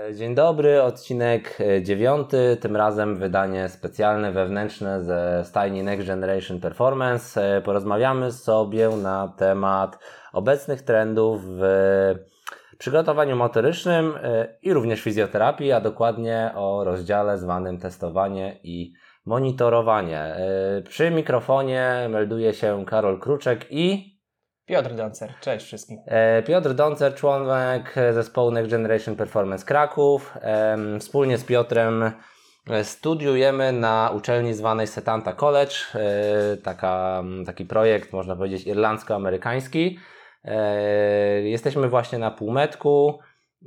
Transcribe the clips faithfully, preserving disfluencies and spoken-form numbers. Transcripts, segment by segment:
Dzień dobry, odcinek dziewiąty, tym razem wydanie specjalne, wewnętrzne ze stajni Next Generation Performance. Porozmawiamy sobie na temat obecnych trendów w przygotowaniu motorycznym i również fizjoterapii, a dokładnie o rozdziale zwanym testowanie i monitorowanie. Przy mikrofonie melduje się Karol Kruczek i Piotr Doncer. Cześć wszystkim. Piotr Doncer, członek zespołu Next Generation Performance Kraków. Wspólnie z Piotrem studiujemy na uczelni zwanej Setanta College. Taka, taki projekt, można powiedzieć, irlandzko-amerykański. Jesteśmy właśnie na półmetku.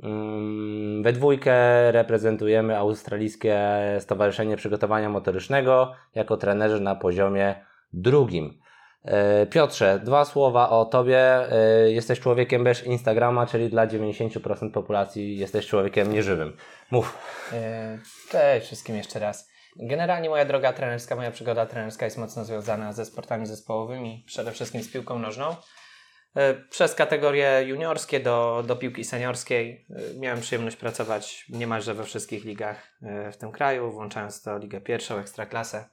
We dwójkę reprezentujemy Australijskie Stowarzyszenie Przygotowania Motorycznego jako trenerzy na poziomie drugim. Piotrze, dwa słowa o Tobie. Jesteś człowiekiem bez Instagrama, czyli dla dziewięćdziesiąt procent populacji jesteś człowiekiem nieżywym. Mów. Cześć wszystkim jeszcze raz. Generalnie moja droga trenerska, moja przygoda trenerska jest mocno związana ze sportami zespołowymi, przede wszystkim z piłką nożną. Przez kategorie juniorskie do, do piłki seniorskiej miałem przyjemność pracować niemalże we wszystkich ligach w tym kraju, włączając to Ligę Pierwszą, Ekstraklasę.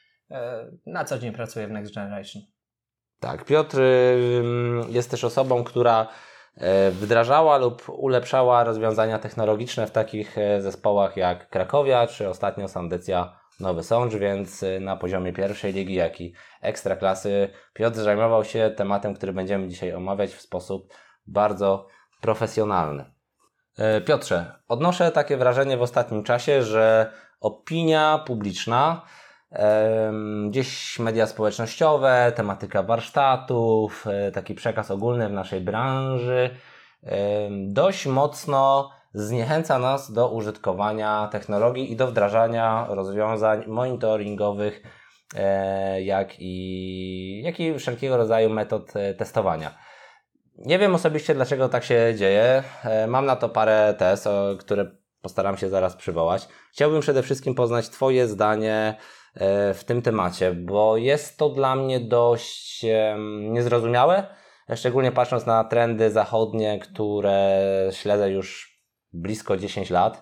Na co dzień pracuję w Next Generation. Tak, Piotr jest też osobą, która wdrażała lub ulepszała rozwiązania technologiczne w takich zespołach jak Krakowia, czy ostatnio Sandecja Nowy Sącz, więc na poziomie pierwszej ligi, jak i Ekstraklasy Piotr zajmował się tematem, który będziemy dzisiaj omawiać w sposób bardzo profesjonalny. Piotrze, odnoszę takie wrażenie w ostatnim czasie, że opinia publiczna, gdzieś media społecznościowe, tematyka warsztatów, taki przekaz ogólny w naszej branży dość mocno zniechęca nas do użytkowania technologii i do wdrażania rozwiązań monitoringowych, jak i, jak i wszelkiego rodzaju metod testowania. Nie wiem osobiście, dlaczego tak się dzieje. Mam na to parę tez, które postaram się zaraz przywołać. Chciałbym przede wszystkim poznać Twoje zdanie w tym temacie, bo jest to dla mnie dość niezrozumiałe, szczególnie patrząc na trendy zachodnie, które śledzę już blisko dziesięć lat.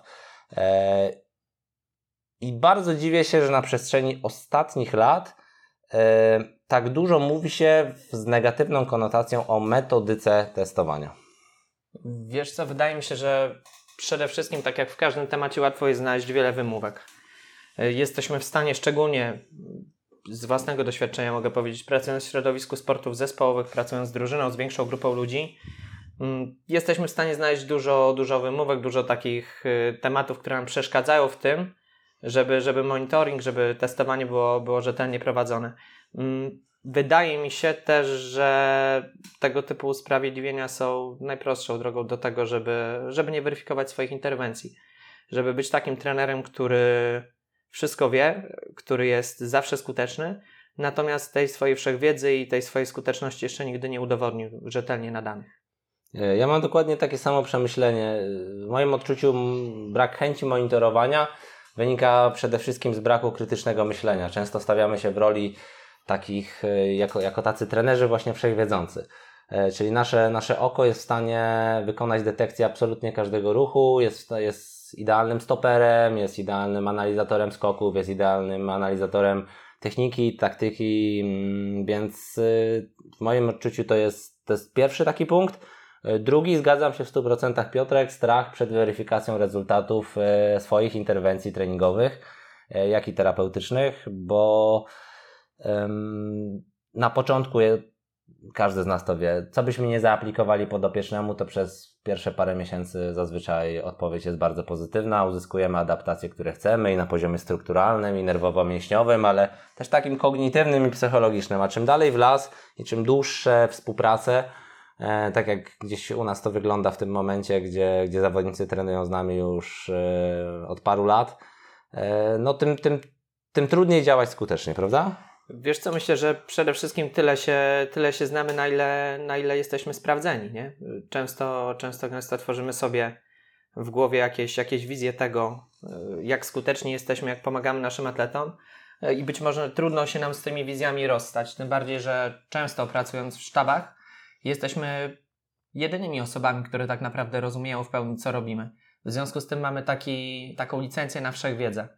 I bardzo dziwię się, że na przestrzeni ostatnich lat tak dużo mówi się z negatywną konotacją o metodyce testowania. Wiesz co, wydaje mi się, że przede wszystkim, tak jak w każdym temacie, łatwo jest znaleźć wiele wymówek. Jesteśmy w stanie, szczególnie z własnego doświadczenia mogę powiedzieć, pracując w środowisku sportów zespołowych, pracując z drużyną, z większą grupą ludzi, jesteśmy w stanie znaleźć dużo, dużo wymówek, dużo takich tematów, które nam przeszkadzają w tym, żeby, żeby monitoring, żeby testowanie było, było rzetelnie prowadzone. Wydaje mi się też, że tego typu usprawiedliwienia są najprostszą drogą do tego, żeby, żeby nie weryfikować swoich interwencji. Żeby być takim trenerem, który wszystko wie, który jest zawsze skuteczny, natomiast tej swojej wszechwiedzy i tej swojej skuteczności jeszcze nigdy nie udowodnił rzetelnie na danych. Ja mam dokładnie takie samo przemyślenie. W moim odczuciu brak chęci monitorowania wynika przede wszystkim z braku krytycznego myślenia. Często stawiamy się w roli takich, jako, jako tacy trenerzy właśnie wszechwiedzący. Czyli nasze, nasze oko jest w stanie wykonać detekcję absolutnie każdego ruchu, jest, jest idealnym stoperem, jest idealnym analizatorem skoków, jest idealnym analizatorem techniki, taktyki, więc w moim odczuciu to jest, to jest pierwszy taki punkt. Drugi, zgadzam się w stu procentach, Piotrek, strach przed weryfikacją rezultatów swoich interwencji treningowych, jak i terapeutycznych, bo um, na początku je, każdy z nas to wie, co byśmy nie zaaplikowali podopiecznemu, to przez pierwsze parę miesięcy zazwyczaj odpowiedź jest bardzo pozytywna, uzyskujemy adaptacje, które chcemy i na poziomie strukturalnym i nerwowo-mięśniowym, ale też takim kognitywnym i psychologicznym, a czym dalej w las i czym dłuższe współprace, e, tak jak gdzieś u nas to wygląda w tym momencie, gdzie, gdzie zawodnicy trenują z nami już e, od paru lat, e, no tym, tym, tym trudniej działać skutecznie, prawda? Wiesz co, myślę, że przede wszystkim tyle się, tyle się znamy, na ile, na ile jesteśmy sprawdzeni, nie? Często, często, często tworzymy sobie w głowie jakieś, jakieś wizje tego, jak skuteczni jesteśmy, jak pomagamy naszym atletom i być może trudno się nam z tymi wizjami rozstać, tym bardziej, że często pracując w sztabach jesteśmy jedynymi osobami, które tak naprawdę rozumieją w pełni, co robimy. W związku z tym mamy taki, taką licencję na wszechwiedzę.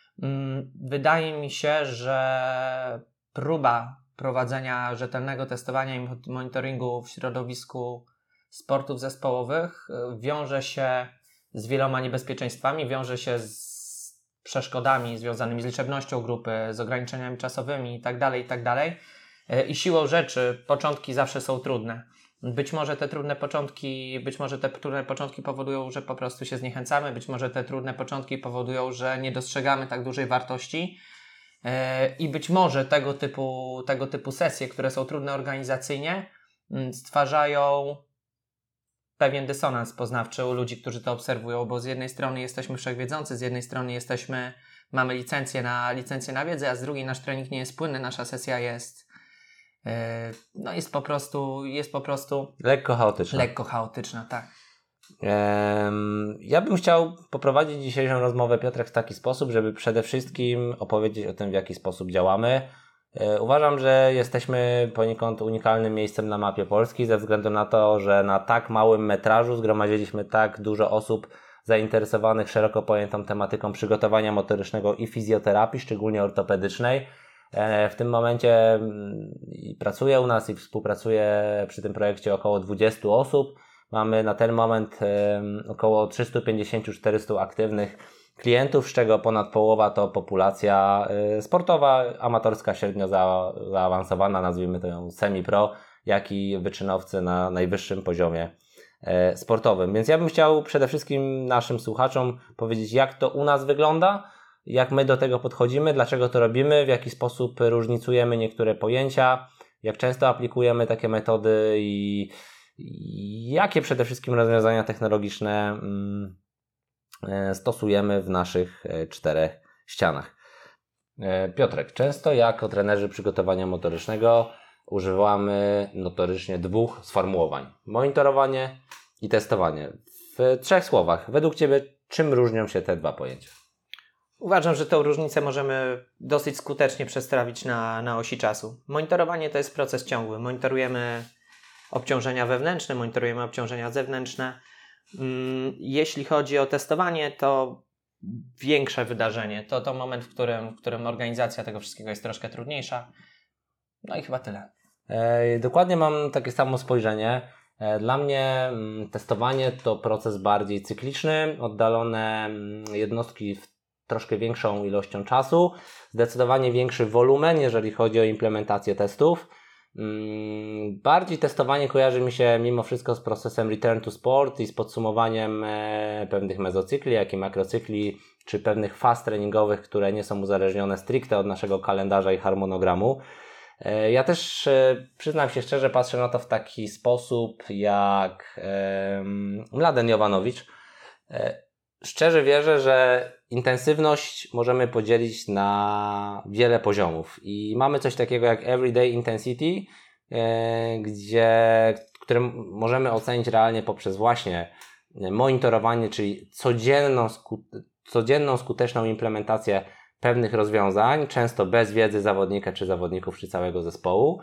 Wydaje mi się, że próba prowadzenia rzetelnego testowania i monitoringu w środowisku sportów zespołowych wiąże się z wieloma niebezpieczeństwami, wiąże się z przeszkodami związanymi z liczebnością grupy, z ograniczeniami czasowymi itd., itd. I siłą rzeczy początki zawsze są trudne. Być może te trudne początki, być może te trudne początki powodują, że po prostu się zniechęcamy, być może te trudne początki powodują, że nie dostrzegamy tak dużej wartości i być może tego typu, tego typu sesje, które są trudne organizacyjnie, stwarzają pewien dysonans poznawczy u ludzi, którzy to obserwują, bo z jednej strony jesteśmy wszechwiedzący, z jednej strony jesteśmy, mamy licencję na, licencję na wiedzę, a z drugiej nasz trening nie jest płynny, nasza sesja jest no jest po prostu jest po prostu lekko chaotyczna. Lekko chaotyczna, tak. Um, ja bym chciał poprowadzić dzisiejszą rozmowę, Piotrek, w taki sposób, żeby przede wszystkim opowiedzieć o tym, w jaki sposób działamy. E, uważam, że jesteśmy poniekąd unikalnym miejscem na mapie Polski ze względu na to, że na tak małym metrażu zgromadziliśmy tak dużo osób zainteresowanych szeroko pojętą tematyką przygotowania motorycznego i fizjoterapii, szczególnie ortopedycznej. W tym momencie pracuje u nas i współpracuje przy tym projekcie około dwudziestu osób. Mamy na ten moment około trzysta pięćdziesiąt do czterystu aktywnych klientów, z czego ponad połowa to populacja sportowa, amatorska, średnio za, zaawansowana, nazwijmy to ją semi-pro, jak i wyczynowcy na najwyższym poziomie sportowym. Więc ja bym chciał przede wszystkim naszym słuchaczom powiedzieć, jak to u nas wygląda, jak my do tego podchodzimy, dlaczego to robimy, w jaki sposób różnicujemy niektóre pojęcia, jak często aplikujemy takie metody i, i jakie przede wszystkim rozwiązania technologiczne mm, stosujemy w naszych czterech ścianach. Piotrek, często jako trenerzy przygotowania motorycznego używamy notorycznie dwóch sformułowań. Monitorowanie i testowanie. W trzech słowach, według Ciebie czym różnią się te dwa pojęcia? Uważam, że tę różnicę możemy dosyć skutecznie przestawić na, na osi czasu. Monitorowanie to jest proces ciągły. Monitorujemy obciążenia wewnętrzne, monitorujemy obciążenia zewnętrzne. Jeśli chodzi o testowanie, to większe wydarzenie. To to moment, w którym, w którym organizacja tego wszystkiego jest troszkę trudniejsza. No i chyba tyle. E, dokładnie mam takie samo spojrzenie. E, dla mnie m, testowanie to proces bardziej cykliczny, oddalone m, jednostki w troszkę większą ilością czasu, zdecydowanie większy wolumen, jeżeli chodzi o implementację testów. Bardziej testowanie kojarzy mi się mimo wszystko z procesem return to sport i z podsumowaniem pewnych mezocykli, jak i makrocykli, czy pewnych faz treningowych, które nie są uzależnione stricte od naszego kalendarza i harmonogramu. Ja też przyznam się szczerze, patrzę na to w taki sposób jak Mladen Jovanowicz. Szczerze wierzę, że intensywność możemy podzielić na wiele poziomów i mamy coś takiego jak everyday intensity, gdzie, które możemy ocenić realnie poprzez właśnie monitorowanie, czyli codzienną, codzienną skuteczną implementację pewnych rozwiązań, często bez wiedzy zawodnika czy zawodników czy całego zespołu.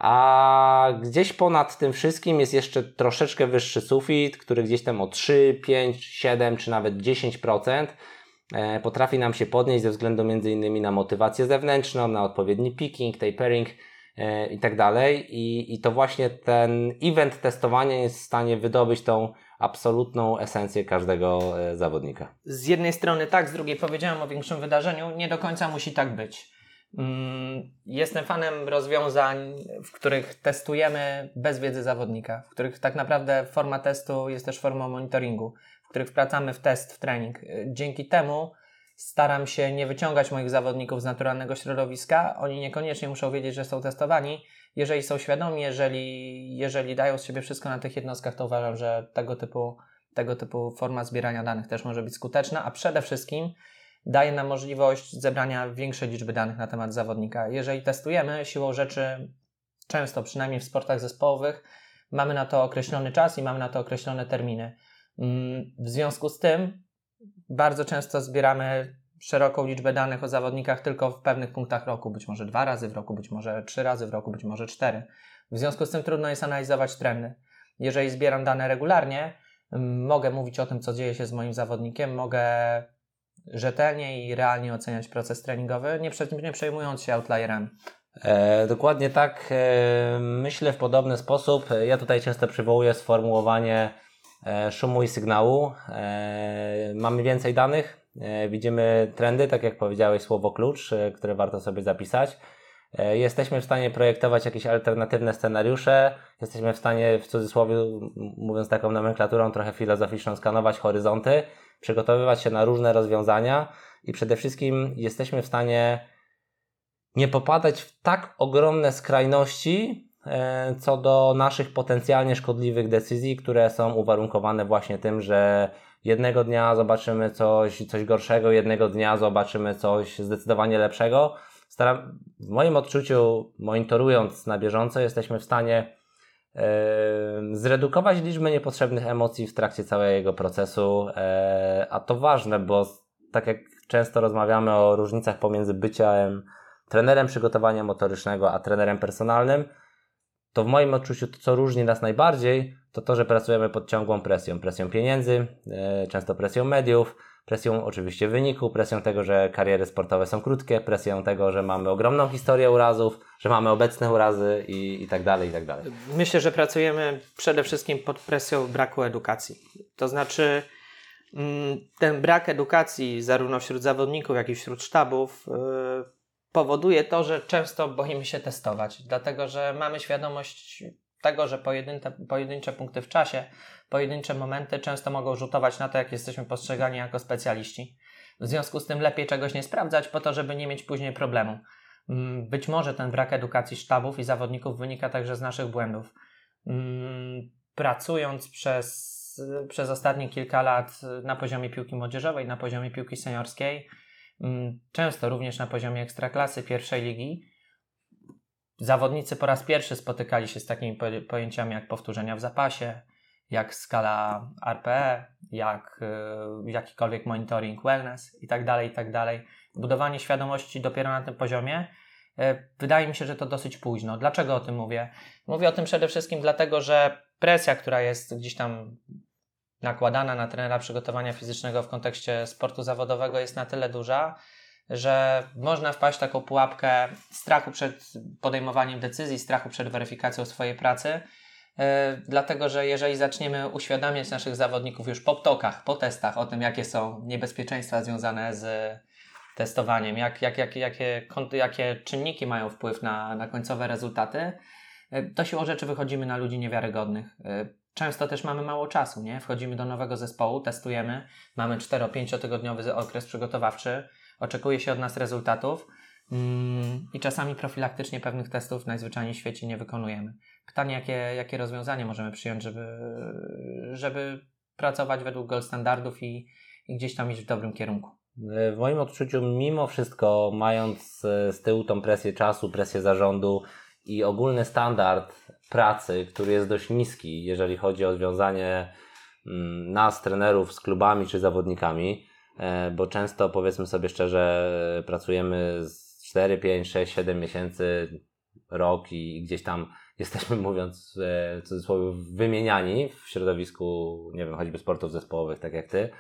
A gdzieś ponad tym wszystkim jest jeszcze troszeczkę wyższy sufit, który gdzieś tam o trzy, pięć, siedem czy nawet dziesięć procent potrafi nam się podnieść ze względu między innymi na motywację zewnętrzną, na odpowiedni picking, tapering i tak dalej. I to właśnie ten event testowania jest w stanie wydobyć tą absolutną esencję każdego zawodnika. Z jednej strony tak, z drugiej powiedziałem o większym wydarzeniu, nie do końca musi tak być. Jestem fanem rozwiązań, w których testujemy bez wiedzy zawodnika, w których tak naprawdę forma testu jest też formą monitoringu, w których wprowadzamy w test, w trening. Dzięki temu staram się nie wyciągać moich zawodników z naturalnego środowiska. Oni niekoniecznie muszą wiedzieć, że są testowani. Jeżeli są świadomi, jeżeli, jeżeli dają z siebie wszystko na tych jednostkach, to uważam, że tego typu, tego typu forma zbierania danych też może być skuteczna, a przede wszystkim daje nam możliwość zebrania większej liczby danych na temat zawodnika. Jeżeli testujemy, siłą rzeczy, często przynajmniej w sportach zespołowych, mamy na to określony czas i mamy na to określone terminy. W związku z tym bardzo często zbieramy szeroką liczbę danych o zawodnikach tylko w pewnych punktach roku, być może dwa razy w roku, być może trzy razy w roku, być może cztery. W związku z tym trudno jest analizować trendy. Jeżeli zbieram dane regularnie, mogę mówić o tym, co dzieje się z moim zawodnikiem, mogę rzetelnie i realnie oceniać proces treningowy, nie, nie przejmując się outlierami. E, dokładnie tak. E, myślę w podobny sposób. Ja tutaj często przywołuję sformułowanie e, szumu i sygnału. E, mamy więcej danych, e, widzimy trendy, tak jak powiedziałeś, słowo klucz, e, które warto sobie zapisać. E, jesteśmy w stanie projektować jakieś alternatywne scenariusze. Jesteśmy w stanie, w cudzysłowie mówiąc taką nomenklaturą trochę filozoficzną, skanować horyzonty, przygotowywać się na różne rozwiązania i przede wszystkim jesteśmy w stanie nie popadać w tak ogromne skrajności e, co do naszych potencjalnie szkodliwych decyzji, które są uwarunkowane właśnie tym, że jednego dnia zobaczymy coś, coś gorszego, jednego dnia zobaczymy coś zdecydowanie lepszego. Staram, w moim odczuciu, monitorując na bieżąco, jesteśmy w stanie e, zredukować liczbę niepotrzebnych emocji w trakcie całego procesu, e, a to ważne, bo tak jak często rozmawiamy o różnicach pomiędzy byciem trenerem przygotowania motorycznego, a trenerem personalnym, to w moim odczuciu to, co różni nas najbardziej, to to, że pracujemy pod ciągłą presją. Presją pieniędzy, e, często presją mediów, presją oczywiście wyniku, presją tego, że kariery sportowe są krótkie, presją tego, że mamy ogromną historię urazów, że mamy obecne urazy i, i tak dalej, i tak dalej. Myślę, że pracujemy przede wszystkim pod presją braku edukacji. To znaczy ten brak edukacji zarówno wśród zawodników, jak i wśród sztabów yy, powoduje to, że często boimy się testować, dlatego że mamy świadomość tego, że pojedyncze, pojedyncze punkty w czasie, pojedyncze momenty często mogą rzutować na to, jak jesteśmy postrzegani jako specjaliści. W związku z tym lepiej czegoś nie sprawdzać po to, żeby nie mieć później problemu. Być może ten brak edukacji sztabów i zawodników wynika także z naszych błędów. Pracując przez, przez ostatnie kilka lat na poziomie piłki młodzieżowej, na poziomie piłki seniorskiej, często również na poziomie ekstraklasy pierwszej ligi, zawodnicy po raz pierwszy spotykali się z takimi pojęciami jak powtórzenia w zapasie, jak skala R P E, jak y, jakikolwiek monitoring wellness i tak dalej, i tak dalej. Budowanie świadomości dopiero na tym poziomie. Y, wydaje mi się, że to dosyć późno. Dlaczego o tym mówię? Mówię o tym przede wszystkim dlatego, że presja, która jest gdzieś tam nakładana na trenera przygotowania fizycznego w kontekście sportu zawodowego jest na tyle duża, że można wpaść w taką pułapkę strachu przed podejmowaniem decyzji, strachu przed weryfikacją swojej pracy, yy, dlatego że jeżeli zaczniemy uświadamiać naszych zawodników już po ptokach, po testach o tym, jakie są niebezpieczeństwa związane z testowaniem, jak, jak, jak, jakie, jakie czynniki mają wpływ na, na końcowe rezultaty, yy, to siłą rzeczy wychodzimy na ludzi niewiarygodnych. Yy, Często też mamy mało czasu, nie? Wchodzimy do nowego zespołu, testujemy, mamy cztero-pięciotygodniowy okres przygotowawczy, oczekuje się od nas rezultatów mm, i czasami profilaktycznie pewnych testów najzwyczajniej w świecie nie wykonujemy. Pytanie, jakie, jakie rozwiązanie możemy przyjąć, żeby, żeby pracować według gold standardów i, i gdzieś tam iść w dobrym kierunku. W moim odczuciu, mimo wszystko, mając z tyłu tą presję czasu, presję zarządu i ogólny standard pracy, który jest dość niski, jeżeli chodzi o związanie nas, trenerów, z klubami czy zawodnikami, bo często, powiedzmy sobie szczerze, pracujemy z cztery, pięć, sześć, siedem miesięcy, rok i gdzieś tam jesteśmy, mówiąc w cudzysłowie, wymieniani w środowisku, nie wiem, choćby sportów zespołowych, tak jak ty.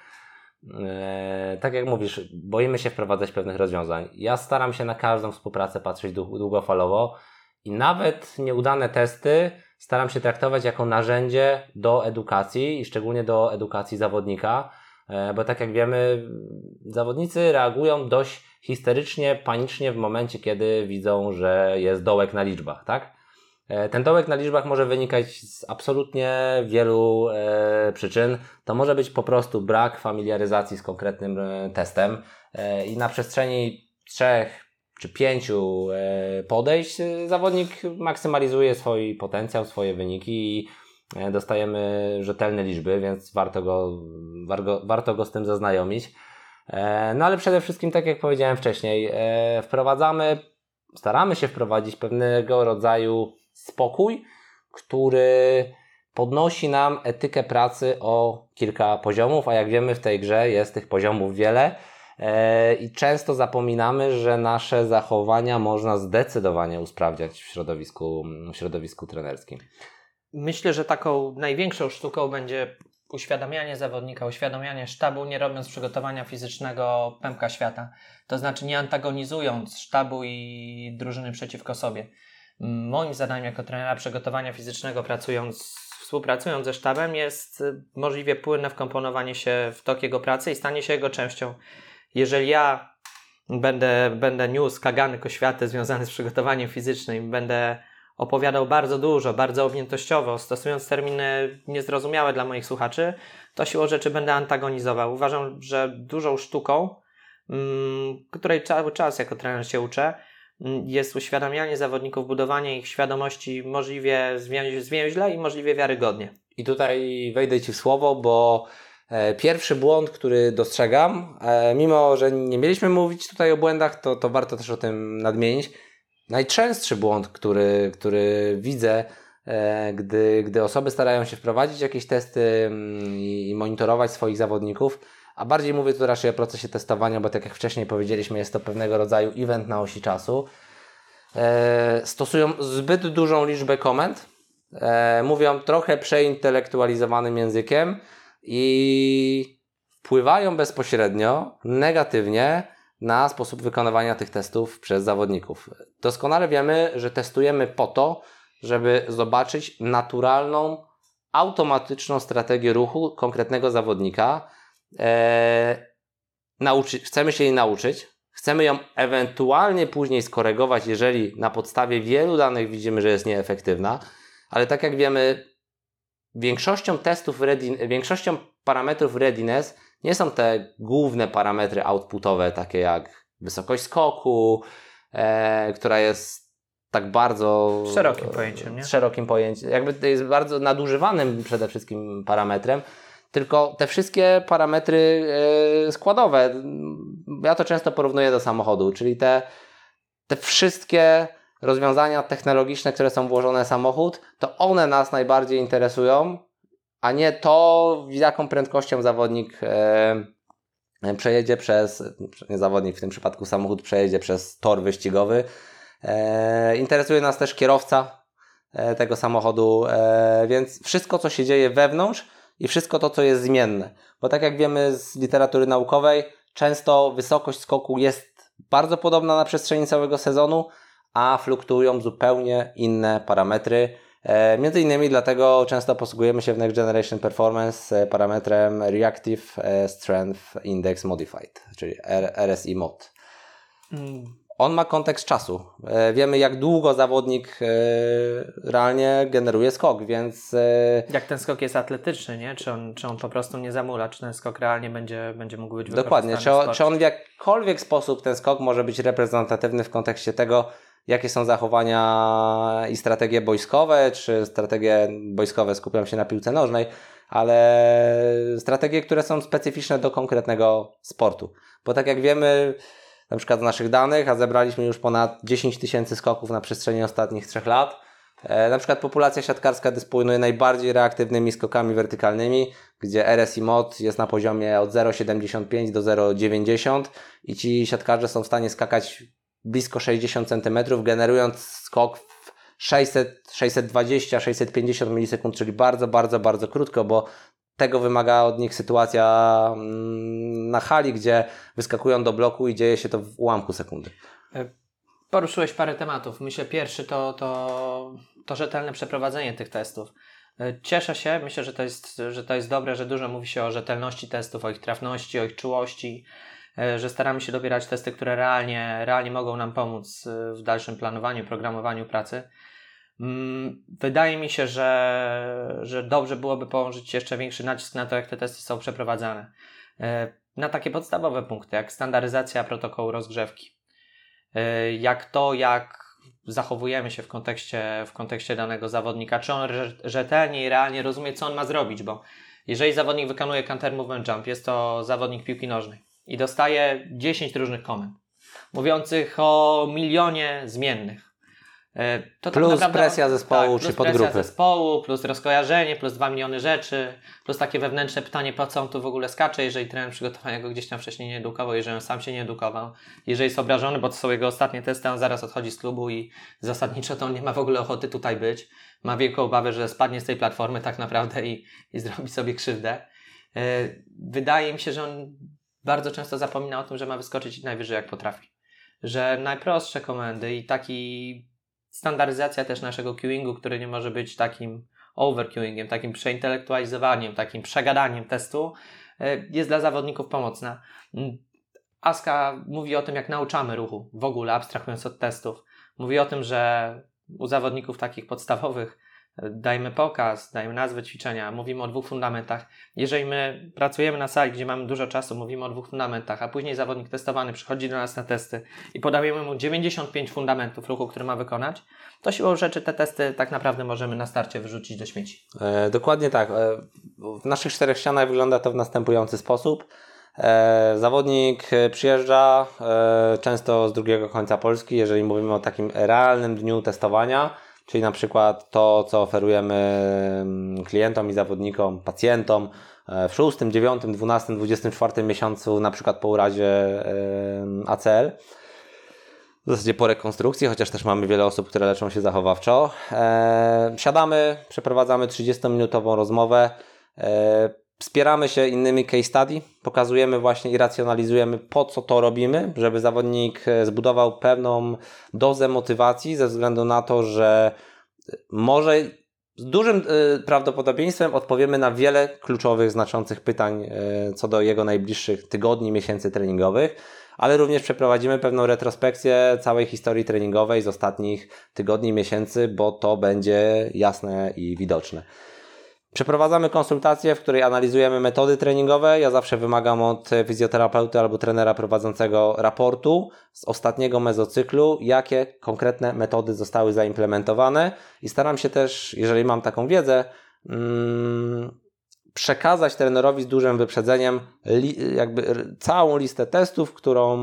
Tak jak mówisz, boimy się wprowadzać pewnych rozwiązań. Ja staram się na każdą współpracę patrzeć długofalowo i nawet nieudane testy staram się traktować jako narzędzie do edukacji i szczególnie do edukacji zawodnika, bo tak jak wiemy, zawodnicy reagują dość histerycznie, panicznie w momencie, kiedy widzą, że jest dołek na liczbach, tak? Ten dołek na liczbach może wynikać z absolutnie wielu e, przyczyn. To może być po prostu brak familiaryzacji z konkretnym e, testem e, i na przestrzeni trzech czy pięciu e, podejść e, zawodnik maksymalizuje swój potencjał, swoje wyniki i e, dostajemy rzetelne liczby, więc warto go, warto, warto go z tym zaznajomić. E, no ale przede wszystkim, tak jak powiedziałem wcześniej, e, wprowadzamy, staramy się wprowadzić pewnego rodzaju spokój, który podnosi nam etykę pracy o kilka poziomów, a jak wiemy, w tej grze jest tych poziomów wiele e, i często zapominamy, że nasze zachowania można zdecydowanie usprawniać w środowisku, w środowisku trenerskim. Myślę, że taką największą sztuką będzie uświadamianie zawodnika, uświadamianie sztabu, nie robiąc przygotowania fizycznego pępka świata. To znaczy nie antagonizując sztabu i drużyny przeciwko sobie. Moim zadaniem jako trenera przygotowania fizycznego, pracując, współpracując ze sztabem, jest możliwie płynne wkomponowanie się w tok jego pracy i stanie się jego częścią. Jeżeli ja będę, będę niósł kaganek oświaty związany z przygotowaniem fizycznym, będę opowiadał bardzo dużo, bardzo objętościowo, stosując terminy niezrozumiałe dla moich słuchaczy, to siłą rzeczy będę antagonizował. Uważam, że dużą sztuką, mm, której cały czas jako trener się uczę, jest uświadamianie zawodników, budowanie ich świadomości możliwie zwięźle i możliwie wiarygodnie. I tutaj wejdę Ci w słowo, bo e, pierwszy błąd, który dostrzegam, e, mimo że nie mieliśmy mówić tutaj o błędach, to, to warto też o tym nadmienić. Najczęstszy błąd, który, który widzę, e, gdy, gdy osoby starają się wprowadzić jakieś testy mm, i monitorować swoich zawodników, a bardziej mówię tu raczej o procesie testowania, bo tak jak wcześniej powiedzieliśmy, jest to pewnego rodzaju event na osi czasu. E, stosują zbyt dużą liczbę komend, e, mówią trochę przeintelektualizowanym językiem i wpływają bezpośrednio, negatywnie na sposób wykonywania tych testów przez zawodników. Doskonale wiemy, że testujemy po to, żeby zobaczyć naturalną, automatyczną strategię ruchu konkretnego zawodnika. Eee, nauczy, chcemy się jej nauczyć, chcemy ją ewentualnie później skorygować, jeżeli na podstawie wielu danych widzimy, że jest nieefektywna, ale tak jak wiemy, większością testów, ready, większością parametrów readiness nie są te główne parametry outputowe, takie jak wysokość skoku, e, która jest tak bardzo... Szerokim pojęciem, nie? Szerokim pojęciem. Jakby to jest bardzo nadużywanym przede wszystkim parametrem, tylko te wszystkie parametry e, składowe, ja to często porównuję do samochodu, czyli te, te wszystkie rozwiązania technologiczne, które są włożone w samochód, to one nas najbardziej interesują, a nie to, z jaką prędkością zawodnik e, przejedzie przez, nie zawodnik, w tym przypadku samochód przejedzie przez tor wyścigowy. E, interesuje nas też kierowca e, tego samochodu, e, więc wszystko, co się dzieje wewnątrz i wszystko to, co jest zmienne. Bo tak jak wiemy z literatury naukowej, często wysokość skoku jest bardzo podobna na przestrzeni całego sezonu, a fluktuują zupełnie inne parametry. E, między innymi dlatego często posługujemy się w Next Generation Performance parametrem Reactive Strength Index Modified, czyli R S I mod. Mm. On ma kontekst czasu. E, wiemy, jak długo zawodnik e, realnie generuje skok, więc... E, jak ten skok jest atletyczny, nie? Czy on, czy on po prostu nie zamula, czy ten skok realnie będzie, będzie mógł być wykorzystany. Dokładnie. Czy on, czy on w jakikolwiek sposób, ten skok może być reprezentatywny w kontekście tego, jakie są zachowania i strategie boiskowe, czy strategie boiskowe skupią się na piłce nożnej, ale strategie, które są specyficzne do konkretnego sportu. Bo tak jak wiemy, na przykład z naszych danych, a zebraliśmy już ponad dziesięć tysięcy skoków na przestrzeni ostatnich trzech lat, e, na przykład populacja siatkarska dysponuje najbardziej reaktywnymi skokami wertykalnymi, gdzie R S I mod jest na poziomie od zero przecinek siedemdziesiąt pięć do zero przecinek dziewięćdziesiąt i ci siatkarze są w stanie skakać blisko sześćdziesiąt centymetrów, generując skok w sześćset, sześćset dwadzieścia, sześćset pięćdziesiąt milisekund, czyli bardzo, bardzo, bardzo krótko, bo tego wymaga od nich sytuacja na hali, gdzie wyskakują do bloku i dzieje się to w ułamku sekundy. Poruszyłeś parę tematów. Myślę, pierwszy to, to, to rzetelne przeprowadzenie tych testów. Cieszę się, myślę, że to jest, że to jest dobre, że dużo mówi się o rzetelności testów, o ich trafności, o ich czułości, że staramy się dobierać testy, które realnie, realnie mogą nam pomóc w dalszym planowaniu, programowaniu pracy. Wydaje mi się, że, że dobrze byłoby położyć jeszcze większy nacisk na to, jak te testy są przeprowadzane. Na takie podstawowe punkty, jak standaryzacja protokołu rozgrzewki. Jak to, jak zachowujemy się w kontekście, w kontekście danego zawodnika, czy on rzetelnie i realnie rozumie, co on ma zrobić, bo jeżeli zawodnik wykonuje counter movement jump, jest to zawodnik piłki nożnej i dostaje dziesięć różnych komend, mówiących o milionie zmiennych. To plus tak naprawdę, presja zespołu tak, czy plus podgrupy. presja zespołu, plus rozkojarzenie, plus dwa miliony rzeczy, plus takie wewnętrzne pytanie, po co on tu w ogóle skacze, jeżeli trener przygotowania go gdzieś tam wcześniej nie edukował, jeżeli on sam się nie edukował, jeżeli jest obrażony, bo to są jego ostatnie testy, on zaraz odchodzi z klubu i zasadniczo to on nie ma w ogóle ochoty tutaj być. Ma wielką obawę, że spadnie z tej platformy tak naprawdę i, i zrobi sobie krzywdę. Wydaje mi się, że on bardzo często zapomina o tym, że ma wyskoczyć najwyżej jak potrafi. Że najprostsze komendy i taki standaryzacja też naszego queuingu, który nie może być takim overqueuingiem, takim przeintelektualizowaniem, takim przegadaniem testu, jest dla zawodników pomocna. Aska mówi o tym, jak nauczamy ruchu, w ogóle abstrahując od testów. Mówi o tym, że u zawodników takich podstawowych dajmy pokaz, dajmy nazwę ćwiczenia, mówimy o dwóch fundamentach. Jeżeli my pracujemy na sali, gdzie mamy dużo czasu, mówimy o dwóch fundamentach, a później zawodnik testowany przychodzi do nas na testy i podajemy mu dziewięćdziesiąt pięć fundamentów ruchu, który ma wykonać, to siłą rzeczy te testy tak naprawdę możemy na starcie wyrzucić do śmieci. E, dokładnie tak. E, w naszych czterech ścianach wygląda to w następujący sposób. E, zawodnik przyjeżdża e, często z drugiego końca Polski, jeżeli mówimy o takim realnym dniu testowania, czyli na przykład to, co oferujemy klientom i zawodnikom, pacjentom w szóstym, dziewiątym, dwunastym, dwudziestym czwartym miesiącu, na przykład po urazie A C L. W zasadzie po rekonstrukcji, chociaż też mamy wiele osób, które leczą się zachowawczo. Siadamy, przeprowadzamy trzydziestominutową rozmowę, wspieramy się innymi case study, pokazujemy właśnie i racjonalizujemy, po co to robimy, żeby zawodnik zbudował pewną dozę motywacji ze względu na to, że może z dużym prawdopodobieństwem odpowiemy na wiele kluczowych, znaczących pytań co do jego najbliższych tygodni, miesięcy treningowych, ale również przeprowadzimy pewną retrospekcję całej historii treningowej z ostatnich tygodni, miesięcy, bo to będzie jasne i widoczne. Przeprowadzamy konsultację, w której analizujemy metody treningowe. Ja zawsze wymagam od fizjoterapeuty albo trenera prowadzącego raportu z ostatniego mezocyklu, jakie konkretne metody zostały zaimplementowane i staram się też, jeżeli mam taką wiedzę, mm, przekazać trenerowi z dużym wyprzedzeniem li, jakby całą listę testów, którą,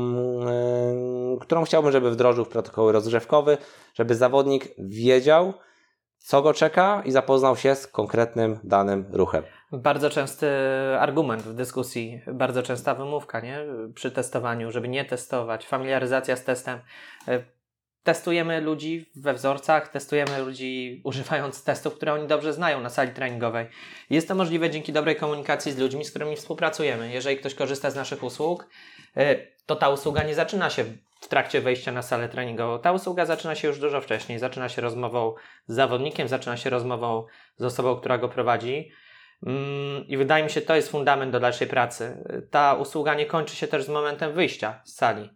yy, którą chciałbym, żeby wdrożył w protokoły rozgrzewkowe, żeby zawodnik wiedział, co go czeka i zapoznał się z konkretnym danym ruchem. Bardzo częsty argument w dyskusji, bardzo częsta wymówka, nie? Przy testowaniu, żeby nie testować, familiaryzacja z testem. Testujemy ludzi we wzorcach, testujemy ludzi używając testów, które oni dobrze znają na sali treningowej. Jest to możliwe dzięki dobrej komunikacji z ludźmi, z którymi współpracujemy. Jeżeli ktoś korzysta z naszych usług, to ta usługa nie zaczyna się w trakcie wejścia na salę treningową. Ta usługa zaczyna się już dużo wcześniej. Zaczyna się rozmową z zawodnikiem, zaczyna się rozmową z osobą, która go prowadzi. I wydaje mi się, to jest fundament do dalszej pracy. Ta usługa nie kończy się też z momentem wyjścia z sali.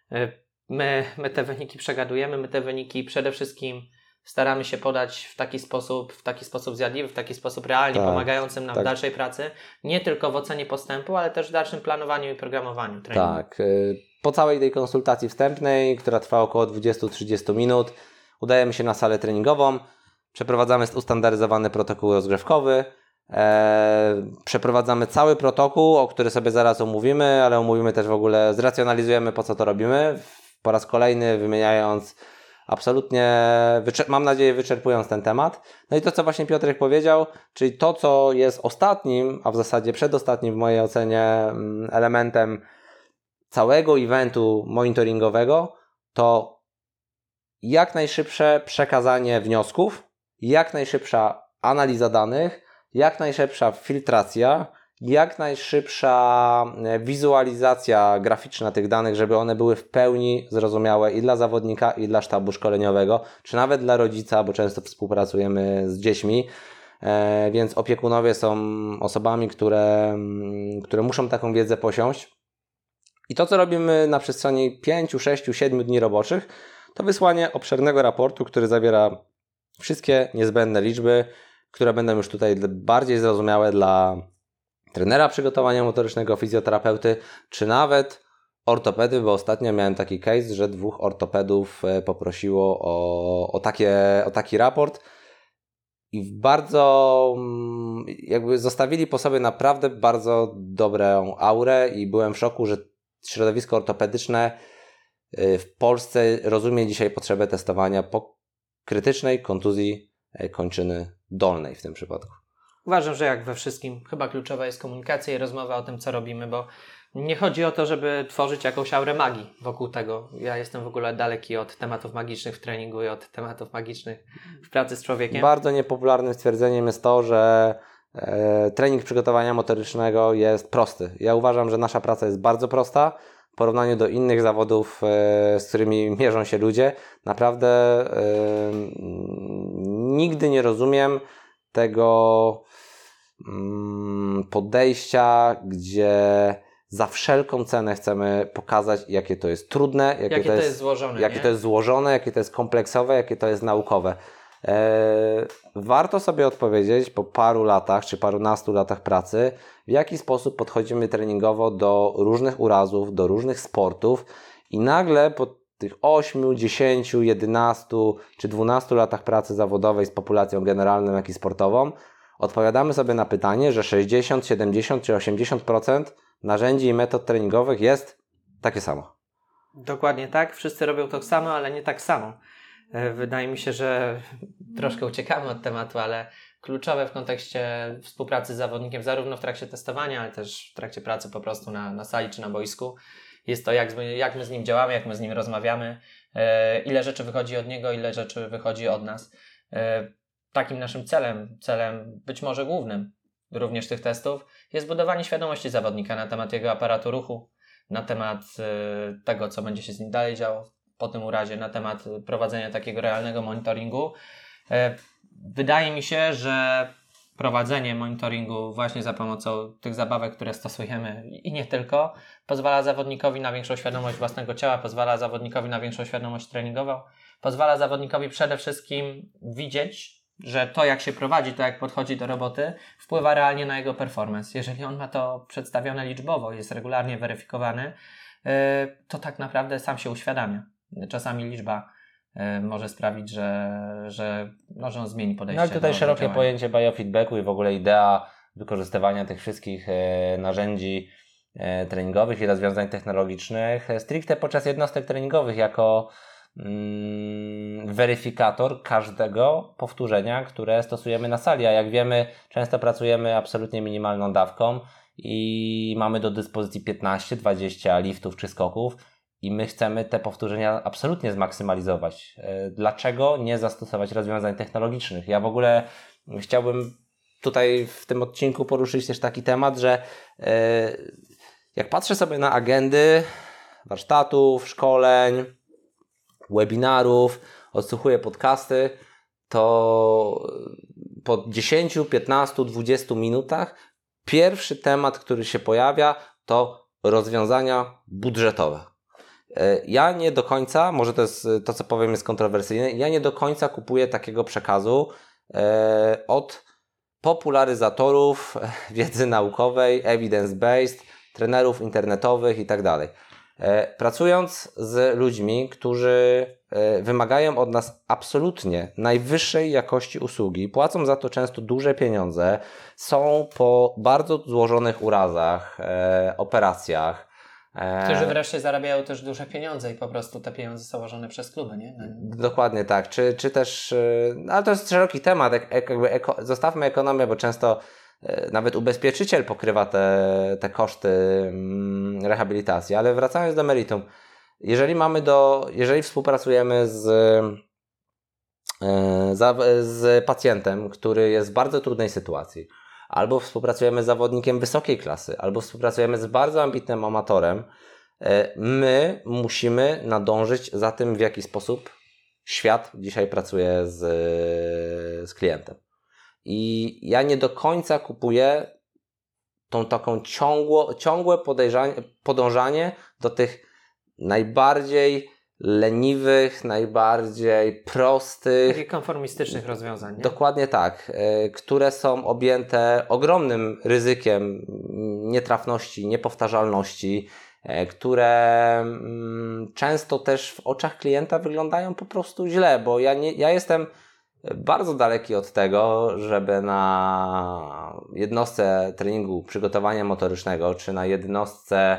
My, my te wyniki przegadujemy, my te wyniki przede wszystkim staramy się podać w taki sposób, w taki sposób zjadliwy, w taki sposób realnie tak, pomagającym nam tak. w dalszej pracy, nie tylko w ocenie postępu, ale też w dalszym planowaniu i programowaniu treningu. Tak. Po całej tej konsultacji wstępnej, która trwa około dwadzieścia do trzydziestu minut, udajemy się na salę treningową, przeprowadzamy ustandaryzowany protokół rozgrzewkowy, e, przeprowadzamy cały protokół, o który sobie zaraz omówimy, ale omówimy też w ogóle, zracjonalizujemy, po co to robimy, po raz kolejny wymieniając absolutnie, mam nadzieję, wyczerpując ten temat. No i to, co właśnie Piotrek powiedział, czyli to, co jest ostatnim, a w zasadzie przedostatnim w mojej ocenie elementem całego eventu monitoringowego, to jak najszybsze przekazanie wniosków, jak najszybsza analiza danych, jak najszybsza filtracja, jak najszybsza wizualizacja graficzna tych danych, żeby one były w pełni zrozumiałe i dla zawodnika, i dla sztabu szkoleniowego, czy nawet dla rodzica, bo często współpracujemy z dziećmi, e, więc opiekunowie są osobami, które, które muszą taką wiedzę posiąść. I to, co robimy na przestrzeni pięciu, sześciu, siedmiu dni roboczych, to wysłanie obszernego raportu, który zawiera wszystkie niezbędne liczby, które będą już tutaj bardziej zrozumiałe dla trenera przygotowania motorycznego, fizjoterapeuty, czy nawet ortopedy, bo ostatnio miałem taki case, że dwóch ortopedów poprosiło o, o, takie, o taki raport i bardzo jakby zostawili po sobie naprawdę bardzo dobrą aurę i byłem w szoku, że środowisko ortopedyczne w Polsce rozumie dzisiaj potrzebę testowania po krytycznej kontuzji kończyny dolnej w tym przypadku. Uważam, że jak we wszystkim, chyba kluczowa jest komunikacja i rozmowa o tym, co robimy, bo nie chodzi o to, żeby tworzyć jakąś aurę magii wokół tego. Ja jestem w ogóle daleki od tematów magicznych w treningu i od tematów magicznych w pracy z człowiekiem. Bardzo niepopularnym stwierdzeniem jest to, że e, trening przygotowania motorycznego jest prosty. Ja uważam, że nasza praca jest bardzo prosta w porównaniu do innych zawodów, e, z którymi mierzą się ludzie. Naprawdę e, nigdy nie rozumiem tego mm, podejścia, gdzie za wszelką cenę chcemy pokazać, jakie to jest trudne, jakie, jakie to, to jest, jest złożone, jakie nie? to jest złożone, jakie to jest kompleksowe, jakie to jest naukowe. Eee, warto sobie odpowiedzieć po paru latach, czy parunastu latach pracy, w jaki sposób podchodzimy treningowo do różnych urazów, do różnych sportów i nagle po tych ośmiu, dziesięciu, jedenastu czy dwunastu latach pracy zawodowej z populacją generalną, jak i sportową, odpowiadamy sobie na pytanie, że sześćdziesiąt, siedemdziesiąt czy osiemdziesiąt procent narzędzi i metod treningowych jest takie samo. Dokładnie tak. Wszyscy robią to samo, ale nie tak samo. Wydaje mi się, że troszkę uciekamy od tematu, ale kluczowe w kontekście współpracy z zawodnikiem, zarówno w trakcie testowania, ale też w trakcie pracy po prostu na, na sali czy na boisku, jest to, jak, jak my z nim działamy, jak my z nim rozmawiamy, ile rzeczy wychodzi od niego, ile rzeczy wychodzi od nas. Takim naszym celem, celem być może głównym również tych testów, jest budowanie świadomości zawodnika na temat jego aparatu ruchu, na temat y, tego, co będzie się z nim dalej działo po tym urazie, na temat prowadzenia takiego realnego monitoringu. Y, wydaje mi się, że prowadzenie monitoringu właśnie za pomocą tych zabawek, które stosujemy i nie tylko, pozwala zawodnikowi na większą świadomość własnego ciała, pozwala zawodnikowi na większą świadomość treningową, pozwala zawodnikowi przede wszystkim widzieć, że to, jak się prowadzi, to jak podchodzi do roboty, wpływa realnie na jego performance. Jeżeli on ma to przedstawione liczbowo, jest regularnie weryfikowany, to tak naprawdę sam się uświadamia. Czasami liczba może sprawić, że, że, no, że on zmieni podejście. No ale tutaj do, szerokie do pojęcie biofeedbacku i w ogóle idea wykorzystywania tych wszystkich e, narzędzi e, treningowych i rozwiązań technologicznych e, stricte podczas jednostek treningowych jako mm, weryfikator każdego powtórzenia, które stosujemy na sali. A jak wiemy, często pracujemy absolutnie minimalną dawką i mamy do dyspozycji piętnaście dwadzieścia liftów czy skoków. I my chcemy te powtórzenia absolutnie zmaksymalizować. Dlaczego nie zastosować rozwiązań technologicznych? Ja w ogóle chciałbym tutaj w tym odcinku poruszyć też taki temat, że jak patrzę sobie na agendy warsztatów, szkoleń, webinarów, odsłuchuję podcasty, to po dziesięciu, piętnastu, dwudziestu minutach pierwszy temat, który się pojawia, to rozwiązania budżetowe. Ja nie do końca, może to jest to, co powiem jest kontrowersyjne, ja nie do końca kupuję takiego przekazu e, od popularyzatorów wiedzy naukowej, evidence-based, trenerów internetowych i tak dalej. Pracując z ludźmi, którzy e, wymagają od nas absolutnie najwyższej jakości usługi, płacą za to często duże pieniądze, są po bardzo złożonych urazach, e, operacjach, którzy wreszcie zarabiają też duże pieniądze i po prostu te pieniądze są łożone przez kluby, nie? No. Dokładnie tak. Czy, czy też, ale to jest szeroki temat, jakby eko, zostawmy ekonomię, bo często nawet ubezpieczyciel pokrywa te, te koszty rehabilitacji, ale wracając do meritum, jeżeli mamy do, jeżeli współpracujemy z, z pacjentem, który jest w bardzo trudnej sytuacji, albo współpracujemy z zawodnikiem wysokiej klasy, albo współpracujemy z bardzo ambitnym amatorem, my musimy nadążyć za tym, w jaki sposób świat dzisiaj pracuje z, z klientem. I ja nie do końca kupuję tą taką ciągło, ciągłe podążanie do tych najbardziej leniwych, najbardziej prostych, takich konformistycznych rozwiązań. Nie? Dokładnie tak, y, które są objęte ogromnym ryzykiem nietrafności, niepowtarzalności, y, które y, często też w oczach klienta wyglądają po prostu źle, bo ja, nie, ja jestem bardzo daleki od tego, żeby na jednostce treningu przygotowania motorycznego, czy na jednostce